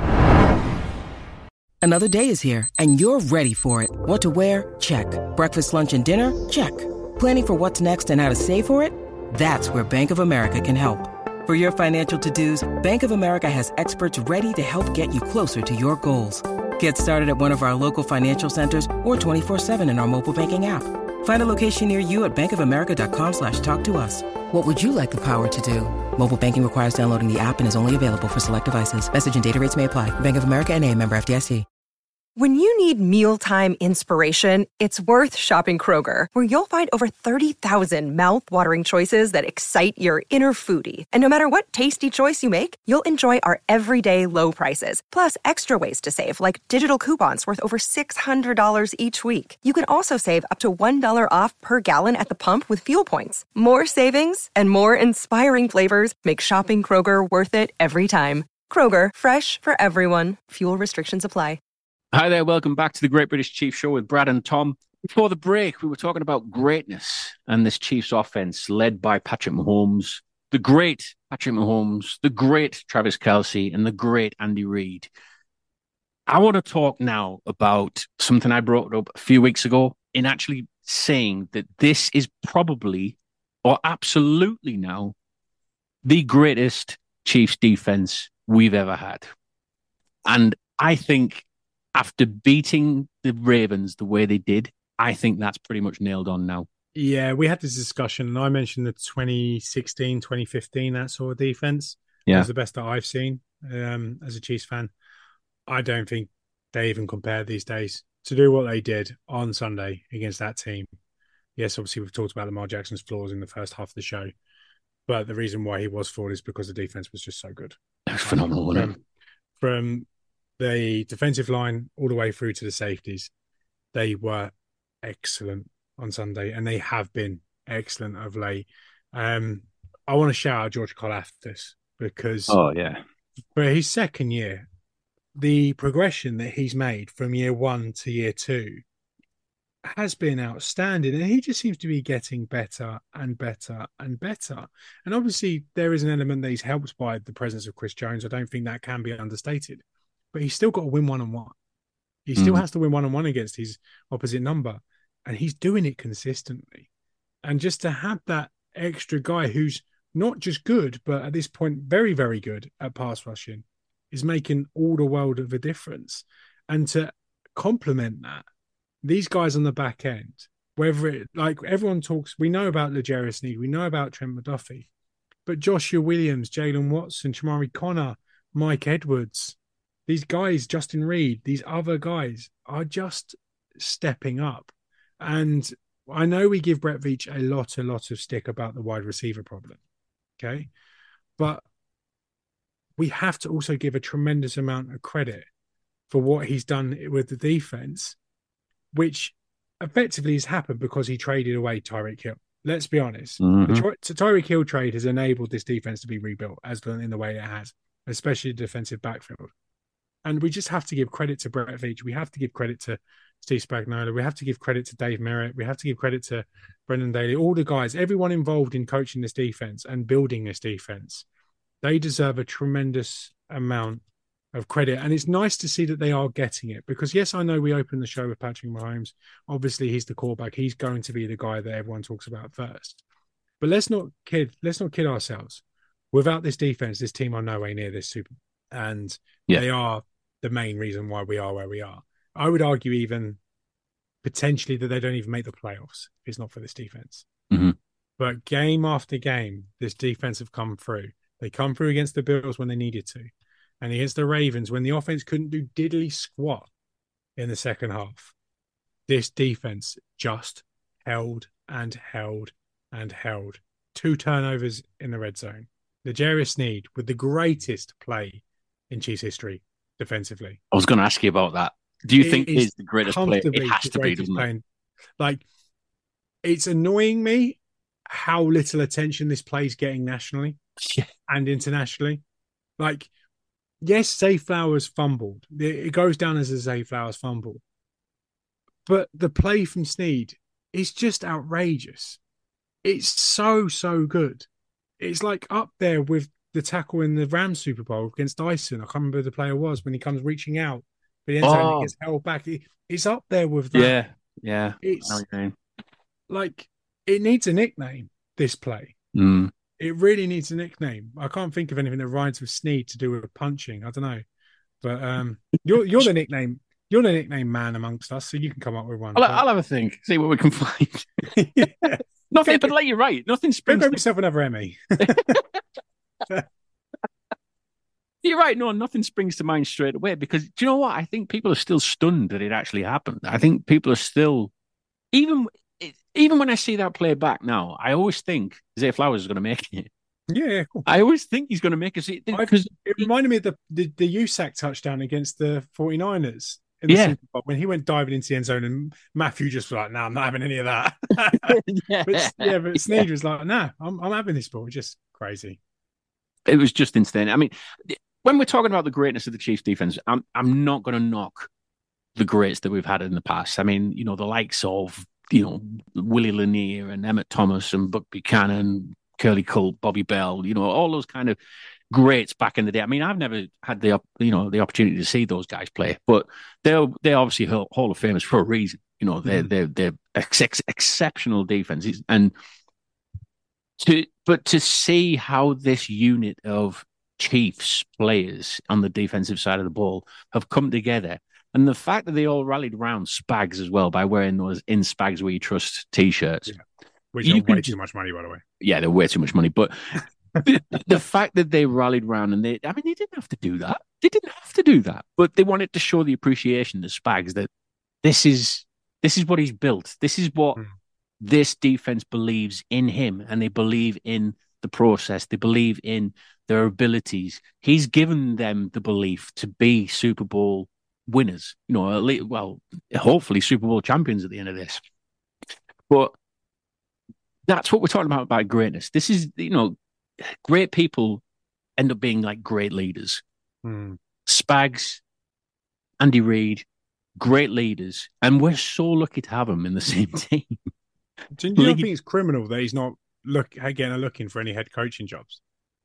S15: Another day is here and you're ready for it. What to wear? Check. Breakfast, lunch, and dinner? Check. Planning for what's next and how to save for it? That's where Bank of America can help. For your financial to-dos, Bank of America has experts ready to help get you closer to your goals. Get started at one of our local financial centers or twenty-four seven in our mobile banking app. Find a location near you at bankofamerica.com slash talk to us. What would you like the power to do? Mobile banking requires downloading the app and is only available for select devices. Message and data rates may apply. Bank of America N A, member F D I C.
S16: When you need mealtime inspiration, it's worth shopping Kroger, where you'll find over thirty thousand mouth-watering choices that excite your inner foodie. And no matter what tasty choice you make, you'll enjoy our everyday low prices, plus extra ways to save, like digital coupons worth over six hundred dollars each week. You can also save up to one dollar off per gallon at the pump with fuel points. More savings and more inspiring flavors make shopping Kroger worth it every time. Kroger, fresh for everyone. Fuel restrictions apply.
S7: Hi there, welcome back to the Great British Chiefs Show with Brad and Tom. Before the break, we were talking about greatness and this Chiefs offense led by Patrick Mahomes, the great Patrick Mahomes, the great Travis Kelce, and the great Andy Reid. I want to talk now about something I brought up a few weeks ago in actually saying that this is probably, or absolutely now, the greatest Chiefs defense we've ever had. And I think after beating the Ravens the way they did, I think that's pretty much nailed on now.
S17: Yeah, we had this discussion, and I mentioned the twenty sixteen, twenty fifteen, that sort of defense.
S7: Yeah.
S17: Was the best that I've seen um, as a Chiefs fan. I don't think they even compare these days to do what they did on Sunday against that team. Yes, obviously, we've talked about Lamar Jackson's flaws in the first half of the show, but the reason why he was flawed is because the defense was just so good.
S7: That was phenomenal, wasn't
S17: From, from the defensive line all the way through to the safeties, they were excellent on Sunday, and they have been excellent of late. Um, I want to shout out George Karlaftis because
S7: oh yeah,
S17: for his second year, the progression that he's made from year one to year two has been outstanding, and he just seems to be getting better and better and better. And obviously, there is an element that he's helped by the presence of Chris Jones. I don't think that can be understated. But he's still got to win one-on-one. He still mm. has to win one-on-one against his opposite number. And he's doing it consistently. And just to have that extra guy who's not just good, but at this point, very, very good at pass rushing, is making all the world of a difference. And to complement that, these guys on the back end, whether it, like everyone talks, we know about L'Jarius Sneed, we know about Trent McDuffie, but Joshua Williams, Jalen Watson, Chamari Connor, Mike Edwards, these guys, Justin Reed, these other guys are just stepping up. And I know we give Brett Veach a lot, a lot of stick about the wide receiver problem. Okay. But we have to also give a tremendous amount of credit for what he's done with the defense, which effectively has happened because he traded away Tyreek Hill. Let's be honest.
S7: Mm-hmm.
S17: The Tyreek Hill trade has enabled this defense to be rebuilt as in the way it has, especially the defensive backfield. And we just have to give credit to Brett Veach. We have to give credit to Steve Spagnuolo. We have to give credit to Dave Merritt. We have to give credit to Brendan Daly. All the guys, everyone involved in coaching this defense and building this defense, they deserve a tremendous amount of credit. And it's nice to see that they are getting it because, yes, I know we opened the show with Patrick Mahomes. Obviously, he's the quarterback. He's going to be the guy that everyone talks about first. But let's not kid, let's not kid ourselves. Without this defense, this team are nowhere near this Super Bowl. And yeah. they are the main reason why we are where we are. I would argue even potentially that they don't even make the playoffs if it's not for this defense.
S18: Mm-hmm.
S17: But game after game, this defense have come through. They come through against the Bills when they needed to. And against the Ravens, when the offense couldn't do diddly squat in the second half, this defense just held and held and held. Two turnovers in the red zone. L'Jarius Sneed with the greatest play in Chiefs history defensively.
S18: I was going to ask you about that. Do you
S17: It
S18: think
S17: is
S18: it's the greatest player? It has
S17: the
S18: to be,
S17: greatest
S18: doesn't
S17: play
S18: it?
S17: in- Like, it's annoying me how little attention this play's getting nationally and internationally. Like, yes, Zay Flowers fumbled. It it goes down as a Zay Flowers fumble. But the play from Sneed is just outrageous. It's so, so good. It's like up there with the tackle in the Rams Super Bowl against Dyson. I can't remember who the player was when he comes reaching out. But the end zone,
S18: Oh.
S17: he gets held back. It- It's up there with that.
S18: Yeah, yeah.
S17: It's-
S18: I know what you mean.
S17: Like, it needs a nickname, this play.
S18: Mm.
S17: It really needs a nickname. I can't think of anything that rhymes with Sneed to do with punching. I don't know. But um, you're you're the nickname. You're the nickname man amongst us, so you can come up with one.
S18: I'll,
S17: But-
S18: I'll have a think, see what we can find. Nothing, but like you're right. Nothing
S17: Go
S18: springs.
S17: grab yourself another Emmy.
S18: You're right. No, nothing springs to mind straight away because do you know what? I think people are still stunned that it actually happened. I think people are still, even even when I see that play back now, I always think Zay Flowers is going to make it.
S17: Yeah, yeah, cool.
S18: I always think he's going to make it because
S17: it reminded me of the the, the U S A C touchdown against the 49ers in the
S18: Yeah.
S17: Super Bowl when he went diving into the end zone and Matthew just was like, "No, nah, I'm not having any of that."
S18: yeah,
S17: but, yeah, but Sneed was like, "No, nah, I'm I'm having this ball." Just crazy.
S18: It was just insane. I mean, when we're talking about the greatness of the Chiefs defense, I'm I'm not going to knock the greats that we've had in the past. I mean, you know, the likes of, you know, Willie Lanier and Emmett Thomas and Buck Buchanan, Curly Culp, Bobby Bell, you know, all those kind of greats back in the day. I mean, I've never had the, op- you know, the opportunity to see those guys play, but they're, they're obviously Hall Hall of Famers for a reason. You know, they're,
S17: Mhm.
S18: they're, they're ex- exceptional defenses. And to, but to see how this unit of Chiefs players on the defensive side of the ball have come together, and the fact that they all rallied around Spags as well by wearing those In Spags We Trust t-shirts.
S17: Which
S18: You
S17: are way
S18: can-
S17: too much money, by the way.
S18: Yeah, they're way too much money. But the, the fact that they rallied around and they, I mean, they didn't have to do that. They didn't have to do that. But they wanted to show the appreciation to Spags that this is this is what he's built. This is what this defense believes in him, and they believe in the process. They believe in their abilities. He's given them the belief to be Super Bowl winners. You know, at least, well, hopefully Super Bowl champions at the end of this. But that's what we're talking about about greatness. This is, you know, great people end up being like great leaders.
S17: Hmm.
S18: Spags, Andy Reid, great leaders, and we're so lucky to have them in the same team.
S17: Do you not
S18: Lead-
S17: think it's criminal that he's not look again looking for any head coaching jobs?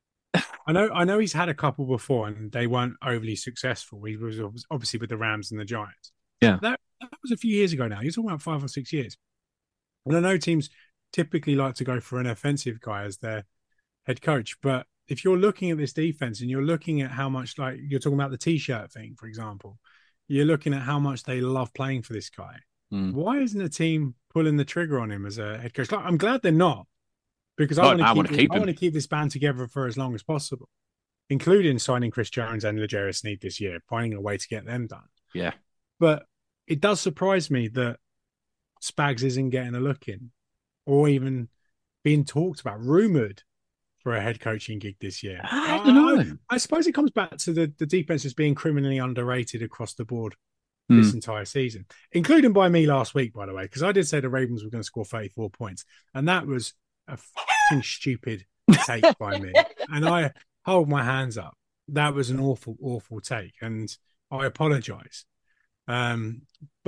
S17: I know, I know he's had a couple before and they weren't overly successful. He was obvi- obviously with the Rams and the Giants.
S18: Yeah.
S17: That, that was a few years ago now. You're talking about five or six years. And I know teams typically like to go for an offensive guy as their head coach, but if you're looking at this defense and you're looking at how much, like you're talking about the t-shirt thing, for example, you're looking at how much they love playing for this guy.
S18: Mm.
S17: Why isn't a team pulling the trigger on him as a head coach? Like, I'm glad they're not, because I
S18: Oh,
S17: want
S18: I
S17: to
S18: wanna
S17: keep,
S18: keep
S17: I
S18: him.
S17: want to keep this band together for as long as possible, including signing Chris Jones and L'Jarius Sneed this year, finding a way to get them done.
S18: Yeah.
S17: But it does surprise me that Spags isn't getting a look in, or even being talked about, rumored for a head coaching gig this year.
S18: I don't know.
S17: I, I suppose it comes back to the, the defense as being criminally underrated across the board this
S18: Hmm.
S17: entire season, including by me last week, by the way, because I did say the Ravens were going to score thirty-four points, and that was a fucking stupid take by me. And I hold my hands up. That was an awful, awful take, and I apologize. Um, but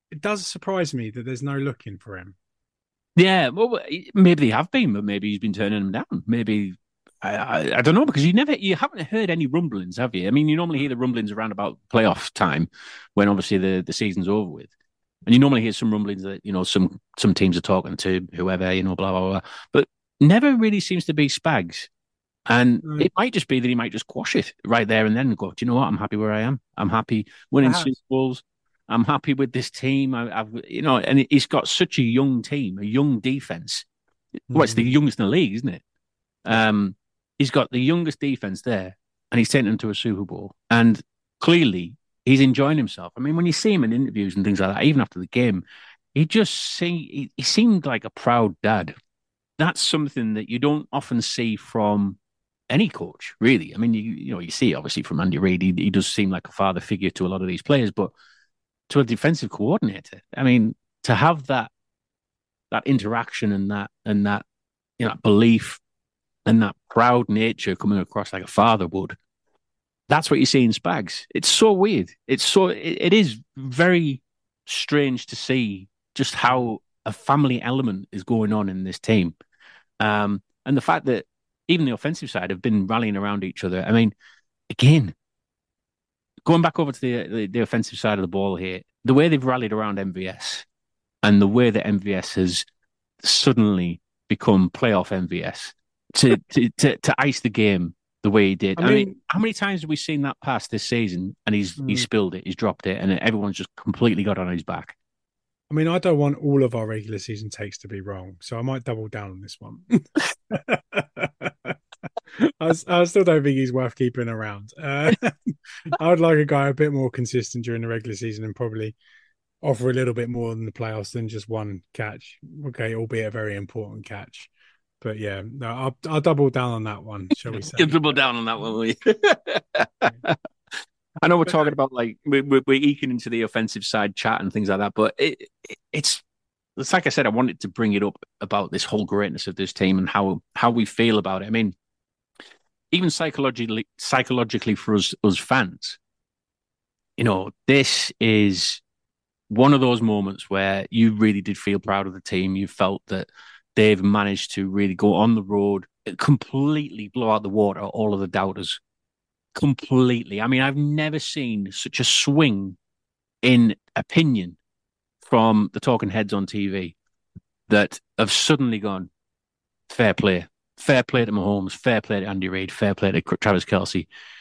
S17: it does surprise me that there's no looking for him.
S18: Yeah, well, maybe they have been, but maybe he's been turning them down. Maybe I, I, I don't know, because you never, you haven't heard any rumblings, have you? I mean, you normally hear the rumblings around about playoff time, when obviously the, the season's over with, and you normally hear some rumblings that, you know, some some teams are talking to whoever, you know, blah blah blah, but never really seems to be Spags. And mm. it might just be that he might just quash it right there and then and go, do you know what? I'm happy where I am. I'm happy winning
S17: Perhaps.
S18: Super Bowls. I'm happy with this team. I, I've, you know, and he's got such a young team, a young defense. Well, it's the youngest in the league, isn't it? Um, he's got the youngest defense there, and he's taken them to a Super Bowl. And clearly, he's enjoying himself. I mean, when you see him in interviews and things like that, even after the game, he just see, he, he seemed like a proud dad. That's something that you don't often see from any coach, really. I mean, you you know, you see obviously from Andy Reid, he, he does seem like a father figure to a lot of these players, but to a defensive coordinator, I mean, to have that that interaction and that and that you know belief and that proud nature coming across like a father would, that's what you see in Spags. It's so weird. It's so it, it is very strange to see just how a family element is going on in this team, um, and the fact that even the offensive side have been rallying around each other. I mean, again, going back over to the, the the offensive side of the ball here, the way they've rallied around M V S and the way that M V S has suddenly become playoff M V S to to to, to ice the game the way he did. I, I mean, mean, how many times have we seen that pass this season and he's mm. he's spilled it, he's dropped it, and everyone's just completely got on his back?
S17: I mean, I don't want all of our regular season takes to be wrong, so I might double down on this one. I, I still don't think he's worth keeping around. Uh, I would like a guy a bit more consistent during the regular season and probably offer a little bit more in the playoffs than just one catch. Okay, albeit a very important catch. But yeah, no, I'll, I'll double down on that one, shall we say?
S18: Double down on that one, will you? I know we're talking about like we're, we're eking into the offensive side chat and things like that, but it, it, it's it's like I said, I wanted to bring it up about this whole greatness of this team and how how we feel about it. I mean, even psychologically, psychologically for us us fans, you know, this is one of those moments where you really did feel proud of the team. You felt that they've managed to really go on the road, completely blow out the water all of the doubters. Completely. I mean, I've never seen such a swing in opinion from the talking heads on T V that have suddenly gone, fair play. Fair play to Mahomes, fair play to Andy Reid, fair play to Travis Kelce.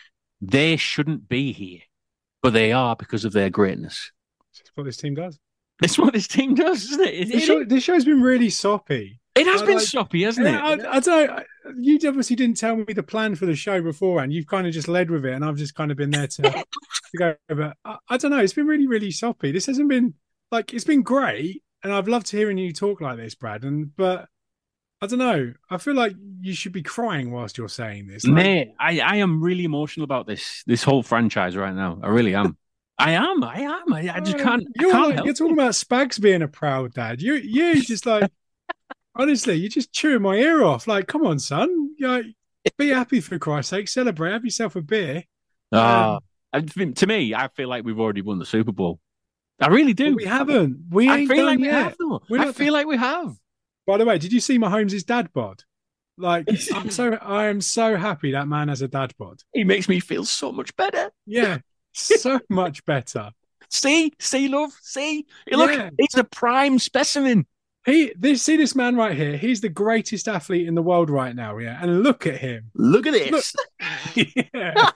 S18: They shouldn't be here, but they are because of their greatness.
S17: That's what this team does.
S18: That's what this team does, isn't it? Is
S17: this,
S18: it?
S17: Show, this show's been really soppy.
S18: It has
S17: I,
S18: been
S17: like,
S18: soppy, hasn't it?
S17: I, I don't know. You obviously didn't tell me the plan for the show beforehand. You've kind of just led with it, and I've just kind of been there to, to go. But I, I don't know. It's been really, really soppy. This hasn't been like it's been great, and I've loved hearing you talk like this, Brad. And but I don't know. I feel like you should be crying whilst you're saying this. Like,
S18: Mate, I, I am really emotional about this this whole franchise right now. I really am. I am. I am. I, I just can't.
S17: You're,
S18: I can't
S17: like,
S18: help
S17: you're talking about Spags being a proud dad. You you just like honestly, you're just chewing my ear off. Like, come on, son. Like, be happy for Christ's sake. Celebrate. Have yourself a beer.
S18: Uh, um, to me, I feel like we've already won the Super Bowl. I really do.
S17: We haven't. We
S18: I
S17: ain't
S18: feel
S17: done
S18: like
S17: yet.
S18: we have, though.
S17: We're
S18: I
S17: not
S18: feel
S17: done.
S18: like we have.
S17: By the way, did you see Mahomes' dad bod? Like, I'm so I am so happy that man has a dad bod.
S18: He makes me feel so much better.
S17: Yeah, so much better.
S18: See, see, love, see. Look,
S17: Yeah.
S18: he's a prime specimen.
S17: He, this, see this man right here. He's the greatest athlete in the world right now. Yeah, and look at him.
S18: Look at this.
S17: Look. Yeah.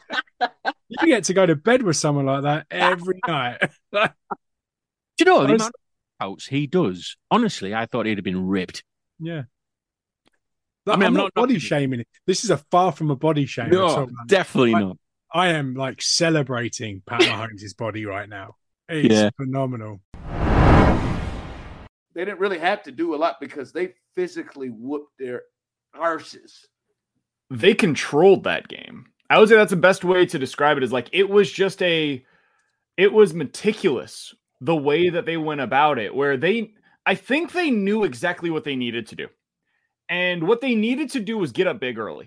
S17: You get to go to bed with someone like that every night.
S18: Do you know the
S17: was-
S18: amount of workouts he does? Honestly, I thought he'd have been ripped.
S17: Yeah.
S18: I mean,
S17: I'm,
S18: I'm
S17: not,
S18: not
S17: body
S18: knocking-
S17: shaming it. This is a far from a body shame.
S18: No,
S17: at all, man.
S18: definitely
S17: I,
S18: not.
S17: I am like celebrating Pat Mahomes' body right now. It's
S18: Yeah.
S17: phenomenal.
S19: They didn't really have to do a lot because they physically whooped their arses.
S20: They controlled that game. I would say that's the best way to describe it, is like it was just a it was meticulous the way that they went about it, where they I think they knew exactly what they needed to do. And what they needed to do was get up big early.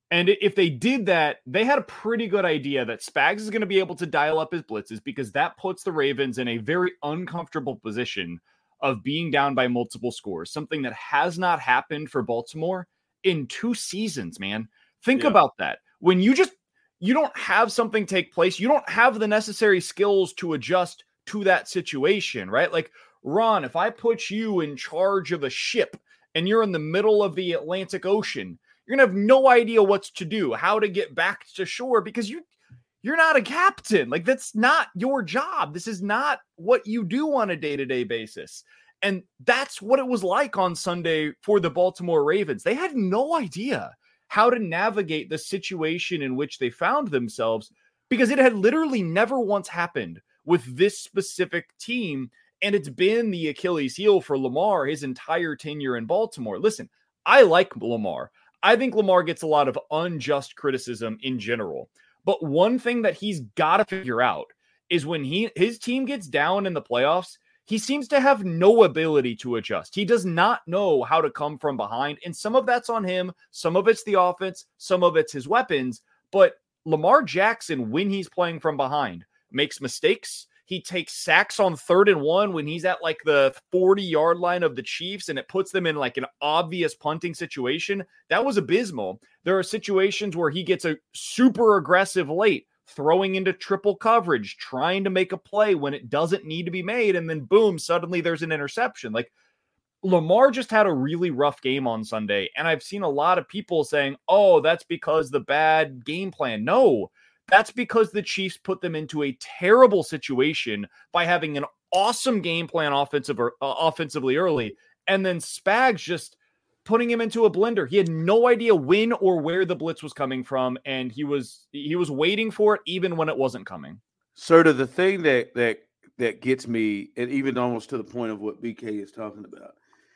S20: And if they did that, they had a pretty good idea that Spags is going to be able to dial up his blitzes because that puts the Ravens in a very uncomfortable position of being down by multiple scores, something that has not happened for Baltimore in two seasons, man. Think
S19: Yeah.
S20: about that. When you just, you don't have something take place, you don't have the necessary skills to adjust to that situation, right? Like, Ron, if I put you in charge of a ship and you're in the middle of the Atlantic Ocean, you're going to have no idea what to do, how to get back to shore because you, you're not a captain. Like, that's not your job. This is not what you do on a day-to-day basis. And that's what it was like on Sunday for the Baltimore Ravens. They had no idea how to navigate the situation in which they found themselves because it had literally never once happened with this specific team. And it's been the Achilles heel for Lamar his entire tenure in Baltimore. Listen, I like Lamar. I think Lamar gets a lot of unjust criticism in general. But one thing that he's got to figure out is when he his team gets down in the playoffs, he seems to have no ability to adjust. He does not know how to come from behind. And some of that's on him. Some of it's the offense. Some of it's his weapons. But Lamar Jackson, when he's playing from behind, makes mistakes. He takes sacks on third and one when he's at like the forty-yard line of the Chiefs, and it puts them in like an obvious punting situation. That was abysmal. There are situations where he gets a super aggressive late, throwing into triple coverage, trying to make a play when it doesn't need to be made, and then boom, suddenly there's an interception. Like, Lamar just had a really rough game on Sunday, and I've seen a lot of people saying, oh, that's because the bad game plan. No, that's because the Chiefs put them into a terrible situation by having an awesome game plan offensive or, uh, offensively early, and then Spags just putting him into a blender. He had no idea when or where the blitz was coming from, and he was he was waiting for it even when it wasn't coming.
S19: Sort of the thing that that that gets me, and even almost to the point of what B K is talking about,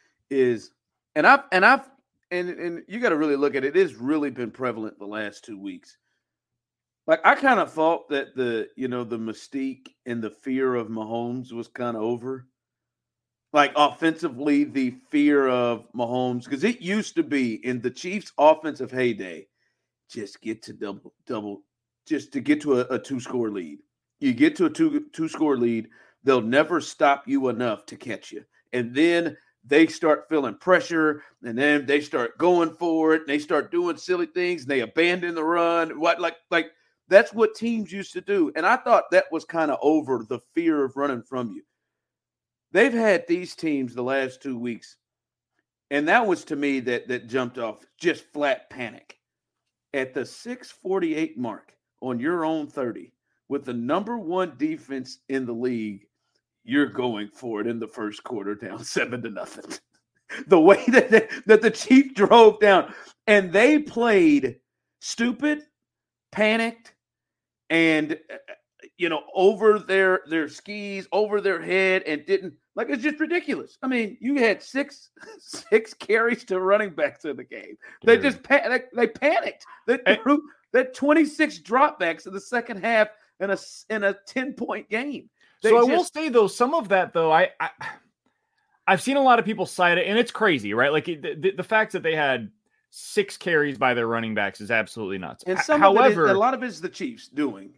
S19: is, and I've and I've and and you got to really look at it. It has really been prevalent the last two weeks. Like, I kind of thought that the, you know, the mystique and the fear of Mahomes was kind of over. Like, offensively, the fear of Mahomes, because it used to be in the Chiefs' offensive heyday, just get to double, double, just to get to a, a two-score lead. You get to a two, two-score lead, they'll never stop you enough to catch you. And then they start feeling pressure, and then they start going for it, and they start doing silly things, and they abandon the run. What, like, like, that's what teams used to do. And I thought that was kind of over, the fear of running from you. They've had these teams the last two weeks, and that was to me that that jumped off, just flat panic. At the six forty-eight mark on your own thirty, with the number one defense in the league, you're going for it in the first quarter down seven to nothing. The way that, they, that the Chiefs drove down, and they played stupid, panicked, and, you know, over their their skis, over their head, and didn't, like, it's just ridiculous. I mean, you had six six carries to running backs in the game. They yeah. just they, they panicked. They threw that twenty-six dropbacks in the second half in a in a ten point game. They
S20: so
S19: just,
S20: I will say though, some of that though, I, I I've seen a lot of people cite it, and it's crazy, right? Like the, the, the fact that they had six carries by their running backs is absolutely nuts.
S19: And some
S20: However,
S19: of it is, a lot of it is the Chiefs doing.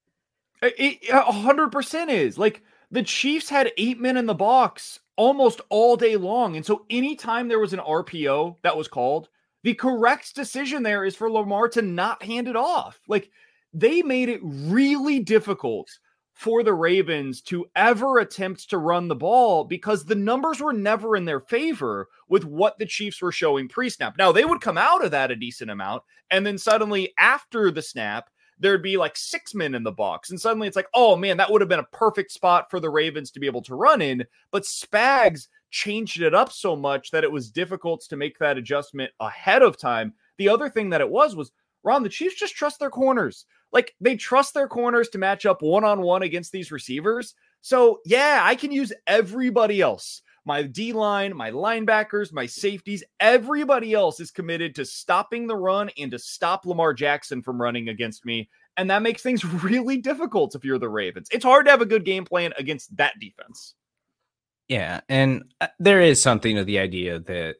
S20: It a hundred percent is like the Chiefs had eight men in the box almost all day long, and so anytime there was an R P O that was called, the correct decision there is for Lamar to not hand it off. Like, they made it really difficult for the Ravens to ever attempt to run the ball because the numbers were never in their favor with what the Chiefs were showing pre-snap. Now, they would come out of that a decent amount, and then suddenly after the snap, there'd be like six men in the box. And suddenly it's like, oh man, that would have been a perfect spot for the Ravens to be able to run in. But Spags changed it up so much that it was difficult to make that adjustment ahead of time. The other thing that it was, was Ron, the Chiefs just trust their corners. Like, they trust their corners to match up one-on-one against these receivers. So yeah, I can use everybody else. My D-line, my linebackers, my safeties, everybody else is committed to stopping the run and to stop Lamar Jackson from running against me. And that makes things really difficult if you're the Ravens. It's hard to have a good game plan against that defense.
S1: Yeah, and there is something to the idea that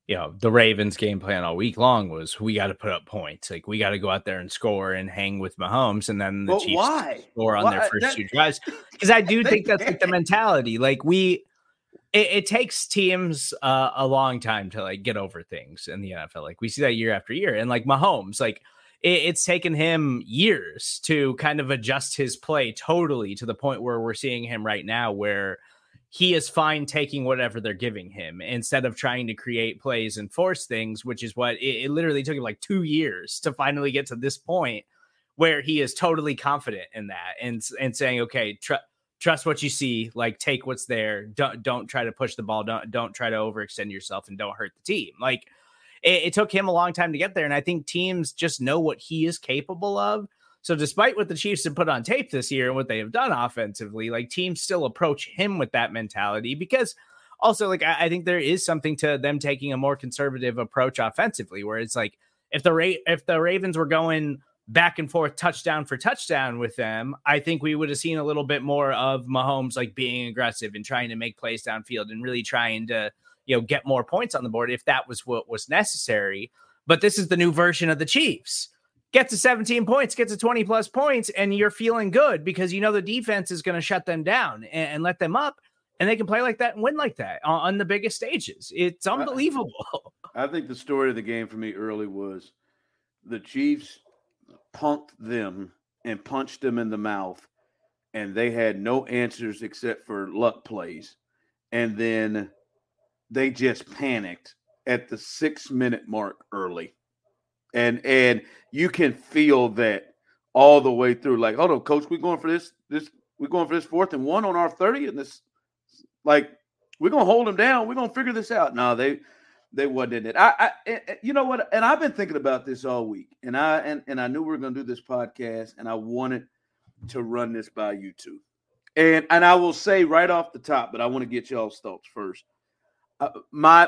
S1: you know, the Ravens game plan all week long was we got to put up points. Like we got to go out there and score and hang with Mahomes. And then the
S19: But
S1: Chiefs
S19: why?
S1: score on
S19: Why?
S1: their first
S19: That-
S1: two drives. Because I do
S19: They
S1: think that's like the
S19: can't.
S1: mentality. Like we, it, it takes teams uh, a long time to like get over things in the N F L. Like we see that year after year. And like Mahomes, like it, it's taken him years to kind of adjust his play totally to the point where we're seeing him right now where he is fine taking whatever they're giving him instead of trying to create plays and force things, which is what it, it literally took him like two years to finally get to this point where he is totally confident in that and, and saying, okay, tr- trust what you see, like take what's there. Don't, don't try to push the ball. Don't, don't try to overextend yourself and don't hurt the team. Like it, it took him a long time to get there. And I think teams just know what he is capable of. So despite what the Chiefs have put on tape this year and what they have done offensively, like teams still approach him with that mentality because also like I, I think there is something to them taking a more conservative approach offensively, where it's like if the Ra- if the Ravens were going back and forth touchdown for touchdown with them, I think we would have seen a little bit more of Mahomes like being aggressive and trying to make plays downfield and really trying to, you know, get more points on the board if that was what was necessary. But this is the new version of the Chiefs. Get to seventeen points, get to twenty plus points, and you're feeling good because you know the defense is going to shut them down and, and let them up, and they can play like that and win like that on, on the biggest stages. It's unbelievable.
S19: I think the story of the game for me early was the Chiefs punked them and punched them in the mouth, and they had no answers except for luck plays. And then they just panicked at the six-minute mark early. And and you can feel that all the way through. Like, hold on, coach, we're going for this. This we're going for this fourth and one on our thirty, and this like we're gonna hold them down. We're gonna figure this out. No, they they wasn't in it. I, I and, you know what? And I've been thinking about this all week. And I and, and I knew we were gonna do this podcast, and I wanted to run this by you two. And and I will say right off the top, but I want to get y'all's thoughts first. Uh, my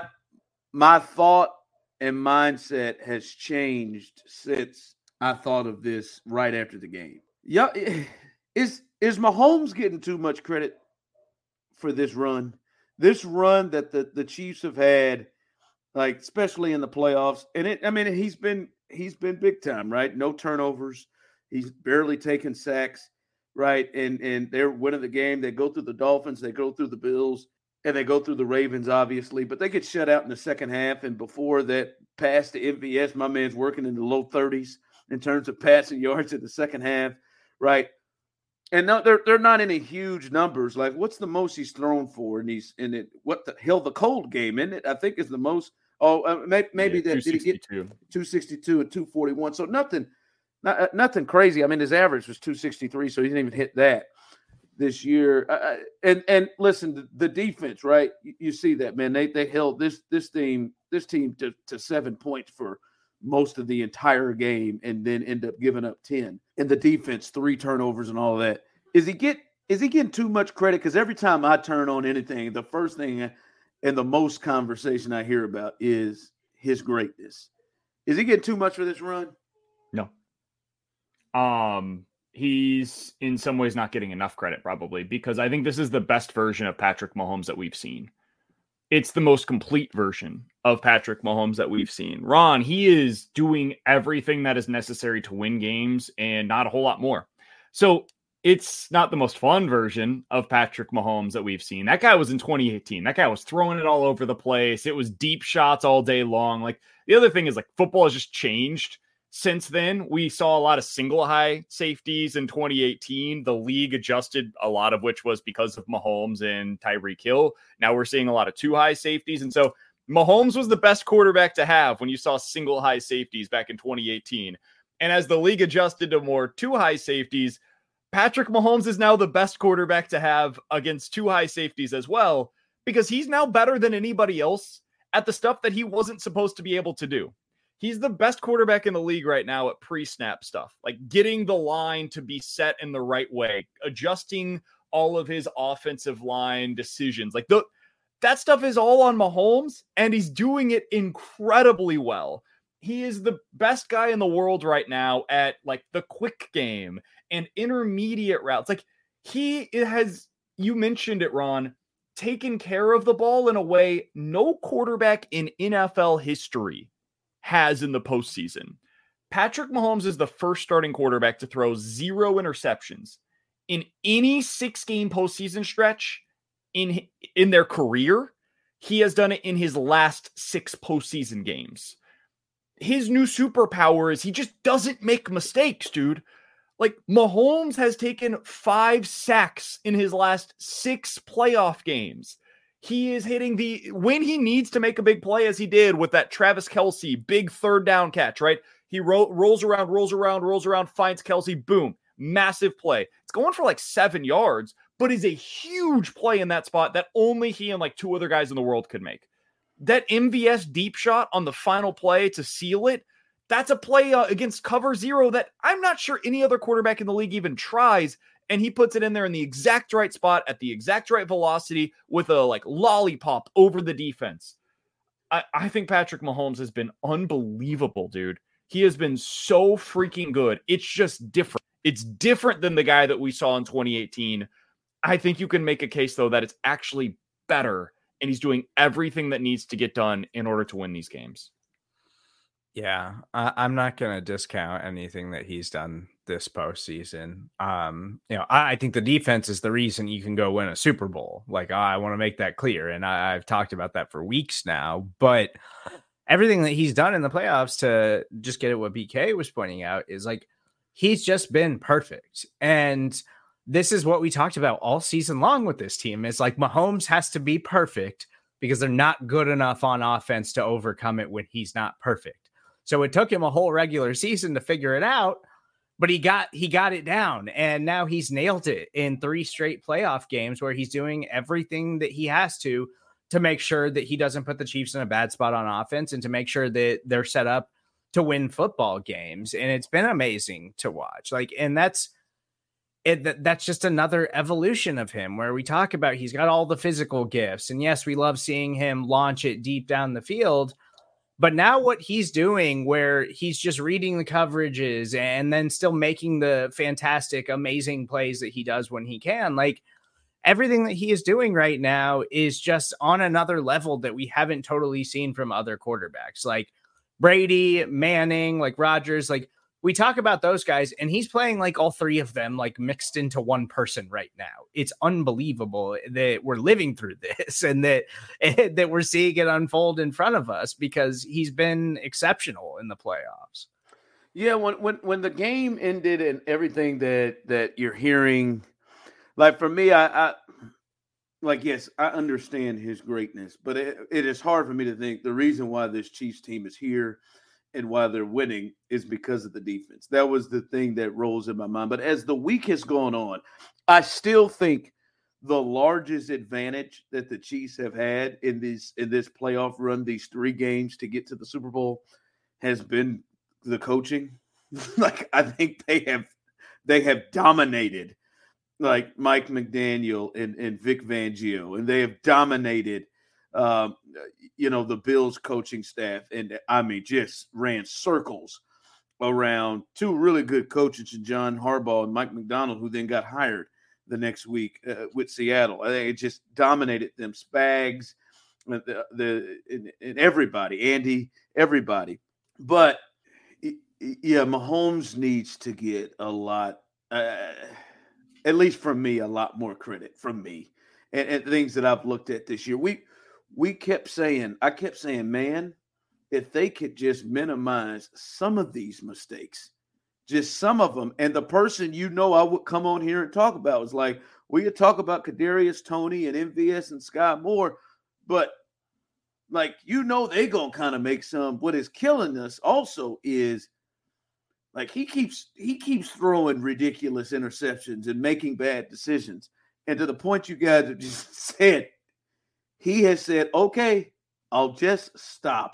S19: my thought and mindset has changed since I thought of this right after the game. Yeah, is is Mahomes getting too much credit for this run? This run that the, the Chiefs have had, like especially in the playoffs, and it. I mean, he's been he's been big time, right? No turnovers. He's barely taken sacks, right? And and they're winning the game. They go through the Dolphins. They go through the Bills. And they go through the Ravens, obviously, but they get shut out in the second half. And before that pass to M V S, my man's working in the low thirties in terms of passing yards in the second half, right? And no, they're they're not any huge numbers. Like, what's the most he's thrown for? And he's in it. What the hell? The cold game, isn't it? I think is the most. Oh, uh, maybe, maybe
S20: yeah,
S19: that did he get two sixty-two and two forty-one? So nothing, not, nothing crazy. I mean, his average was two sixty-three, so he didn't even hit that this year. Uh, and and listen, the, the defense, right? You, you see that, man. They they held this this team this team to, to seven points for most of the entire game, and then end up giving up ten. And the defense, three turnovers and all of that. Is he get is he getting too much credit? Because every time I turn on anything, the first thing and the most conversation I hear about is his greatness. Is he getting too much for this run?
S20: No. Um. He's in some ways not getting enough credit, probably, because I think this is the best version of Patrick Mahomes that we've seen. It's the most complete version of Patrick Mahomes that we've seen. Ron, he is doing everything that is necessary to win games and not a whole lot more. So it's not the most fun version of Patrick Mahomes that we've seen. That guy was in twenty eighteen. That guy was throwing it all over the place. It was deep shots all day long. Like the other thing is like football has just changed. Since then, we saw a lot of single high safeties in twenty eighteen. The league adjusted, a lot of which was because of Mahomes and Tyreek Hill. Now we're seeing a lot of two high safeties. And so Mahomes was the best quarterback to have when you saw single high safeties back in twenty eighteen. And as the league adjusted to more two high safeties, Patrick Mahomes is now the best quarterback to have against two high safeties as well, because he's now better than anybody else at the stuff that he wasn't supposed to be able to do. He's the best quarterback in the league right now at pre-snap stuff, like getting the line to be set in the right way, adjusting all of his offensive line decisions. Like the, that stuff is all on Mahomes, and he's doing it incredibly well. He is the best guy in the world right now at like the quick game and intermediate routes. Like he has, you mentioned it, Ron, taken care of the ball in a way no quarterback in N F L history has in the postseason. Patrick Mahomes is the first starting quarterback to throw zero interceptions in any six-game postseason stretch in, in their career. He has done it in his last six postseason games. His new superpower is he just doesn't make mistakes, dude. Like, Mahomes has taken five sacks in his last six playoff games. He is hitting the, when he needs to make a big play, as he did with that Travis Kelce big third down catch, right? He ro- rolls around, rolls around, rolls around, finds Kelce, boom, massive play. It's going for like seven yards, but is a huge play in that spot that only he and like two other guys in the world could make. That M V S deep shot on the final play to seal it, that's a play uh, against cover zero that I'm not sure any other quarterback in the league even tries, and he puts it in there in the exact right spot at the exact right velocity with a like lollipop over the defense. I, I think Patrick Mahomes has been unbelievable, dude. He has been so freaking good. It's just different. It's different than the guy that we saw in twenty eighteen. I think you can make a case, though, that it's actually better, and he's doing everything that needs to get done in order to win these games.
S1: Yeah, I, I'm not going to discount anything that he's done this postseason. Um, you know, I, I think the defense is the reason you can go win a Super Bowl. Like, I want to make that clear, and I, I've talked about that for weeks now. But everything that he's done in the playoffs, to just get at what B K was pointing out, is like he's just been perfect. And this is what we talked about all season long with this team. Is like Mahomes has to be perfect because they're not good enough on offense to overcome it when he's not perfect. So it took him a whole regular season to figure it out, but he got he got it down, and now he's nailed it in three straight playoff games where he's doing everything that he has to to make sure that he doesn't put the Chiefs in a bad spot on offense and to make sure that they're set up to win football games. And it's been amazing to watch. Like, and that's it. That, that's just another evolution of him where we talk about he's got all the physical gifts. And yes, we love seeing him launch it deep down the field. But now what he's doing where he's just reading the coverages and then still making the fantastic, amazing plays that he does when he can, like everything that he is doing right now is just on another level that we haven't totally seen from other quarterbacks like Brady, Manning, like Rodgers. Like we talk about those guys and he's playing like all three of them, like mixed into one person right now. It's unbelievable that we're living through this and that, that we're seeing it unfold in front of us because he's been exceptional in the playoffs.
S19: Yeah. When, when, when the game ended and everything that, that you're hearing, like for me, I, I like, yes, I understand his greatness, but it, it is hard for me to think the reason why this Chiefs team is here and why they're winning is because of the defense. That was the thing that rolls in my mind. But as the week has gone on, I still think the largest advantage that the Chiefs have had in this in this playoff run, these three games to get to the Super Bowl, has been the coaching. Like I think they have they have dominated like Mike McDaniel and, and Vic Fangio, and they have dominated Um, you know, the Bills coaching staff. And I mean, just ran circles around two really good coaches, John Harbaugh and Mike McDonald, who then got hired the next week uh, with Seattle. I think it just dominated them. Spags, the, the and, and everybody, Andy, everybody. But yeah, Mahomes needs to get a lot, uh, at least from me, a lot more credit from me and, and things that I've looked at this year. We, We kept saying, I kept saying, man, if they could just minimize some of these mistakes, just some of them. And the person, you know, I would come on here and talk about was like, we could talk about Kadarius Toney and M V S and Sky Moore, but like, you know, they going to kind of make some. What is killing us also is like, he keeps, he keeps throwing ridiculous interceptions and making bad decisions. And to the point you guys have just said, he has said, okay, I'll just stop.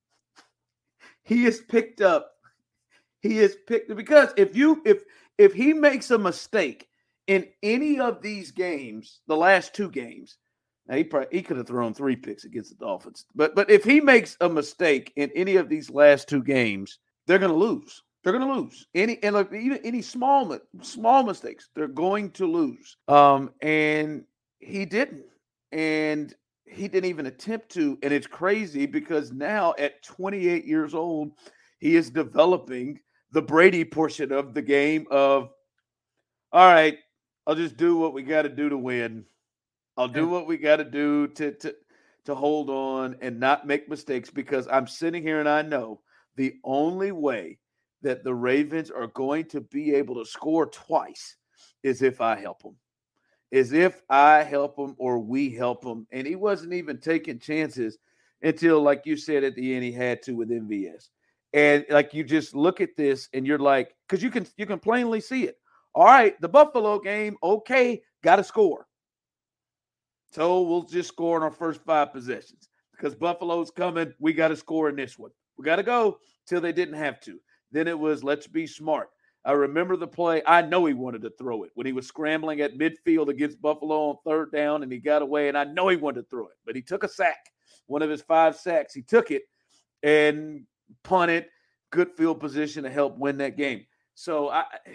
S19: He has picked up. He has picked up because if you if if he makes a mistake in any of these games, the last two games, now he probably, he could have thrown three picks against the Dolphins. But but if he makes a mistake in any of these last two games, they're going to lose. They're going to lose. Any and look, even any small small mistakes, they're going to lose. Um, and he didn't. and he didn't even attempt to. And it's crazy because now at twenty-eight years old, he is developing the Brady portion of the game of, all right, I'll just do what we got to do to win. I'll do what we got to do to to to hold on and not make mistakes, because I'm sitting here and I know the only way that the Ravens are going to be able to score twice is if I help them. Is if I help them or we help them. And he wasn't even taking chances until, like you said, at the end, he had to with M V S. And like, you just look at this and you're like, because you can you can plainly see it. All right, the Buffalo game, okay, got to score. So we'll just score in our first five possessions because Buffalo's coming. We got to score in this one. We got to go till they didn't have to. Then it was, let's be smart. I remember the play. I know he wanted to throw it when he was scrambling at midfield against Buffalo on third down, and he got away, and I know he wanted to throw it. But he took a sack, one of his five sacks. He took it and punted, good field position to help win that game. So I –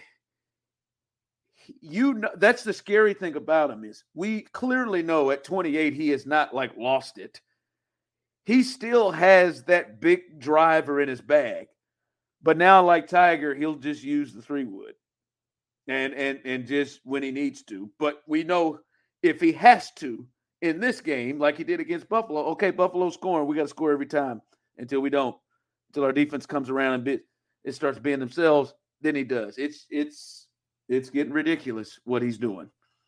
S19: You know, that's the scary thing about him is we clearly know at twenty-eight he has not like lost it. He still has that big driver in his bag, but now like Tiger, he'll just use the three wood and and and just when he needs to. But we know if he has to in this game, like he did against Buffalo, okay, Buffalo's scoring, we got to score every time until we don't, until our defense comes around and bit, it starts being themselves. Then he does. It's it's. It's getting ridiculous what he's doing.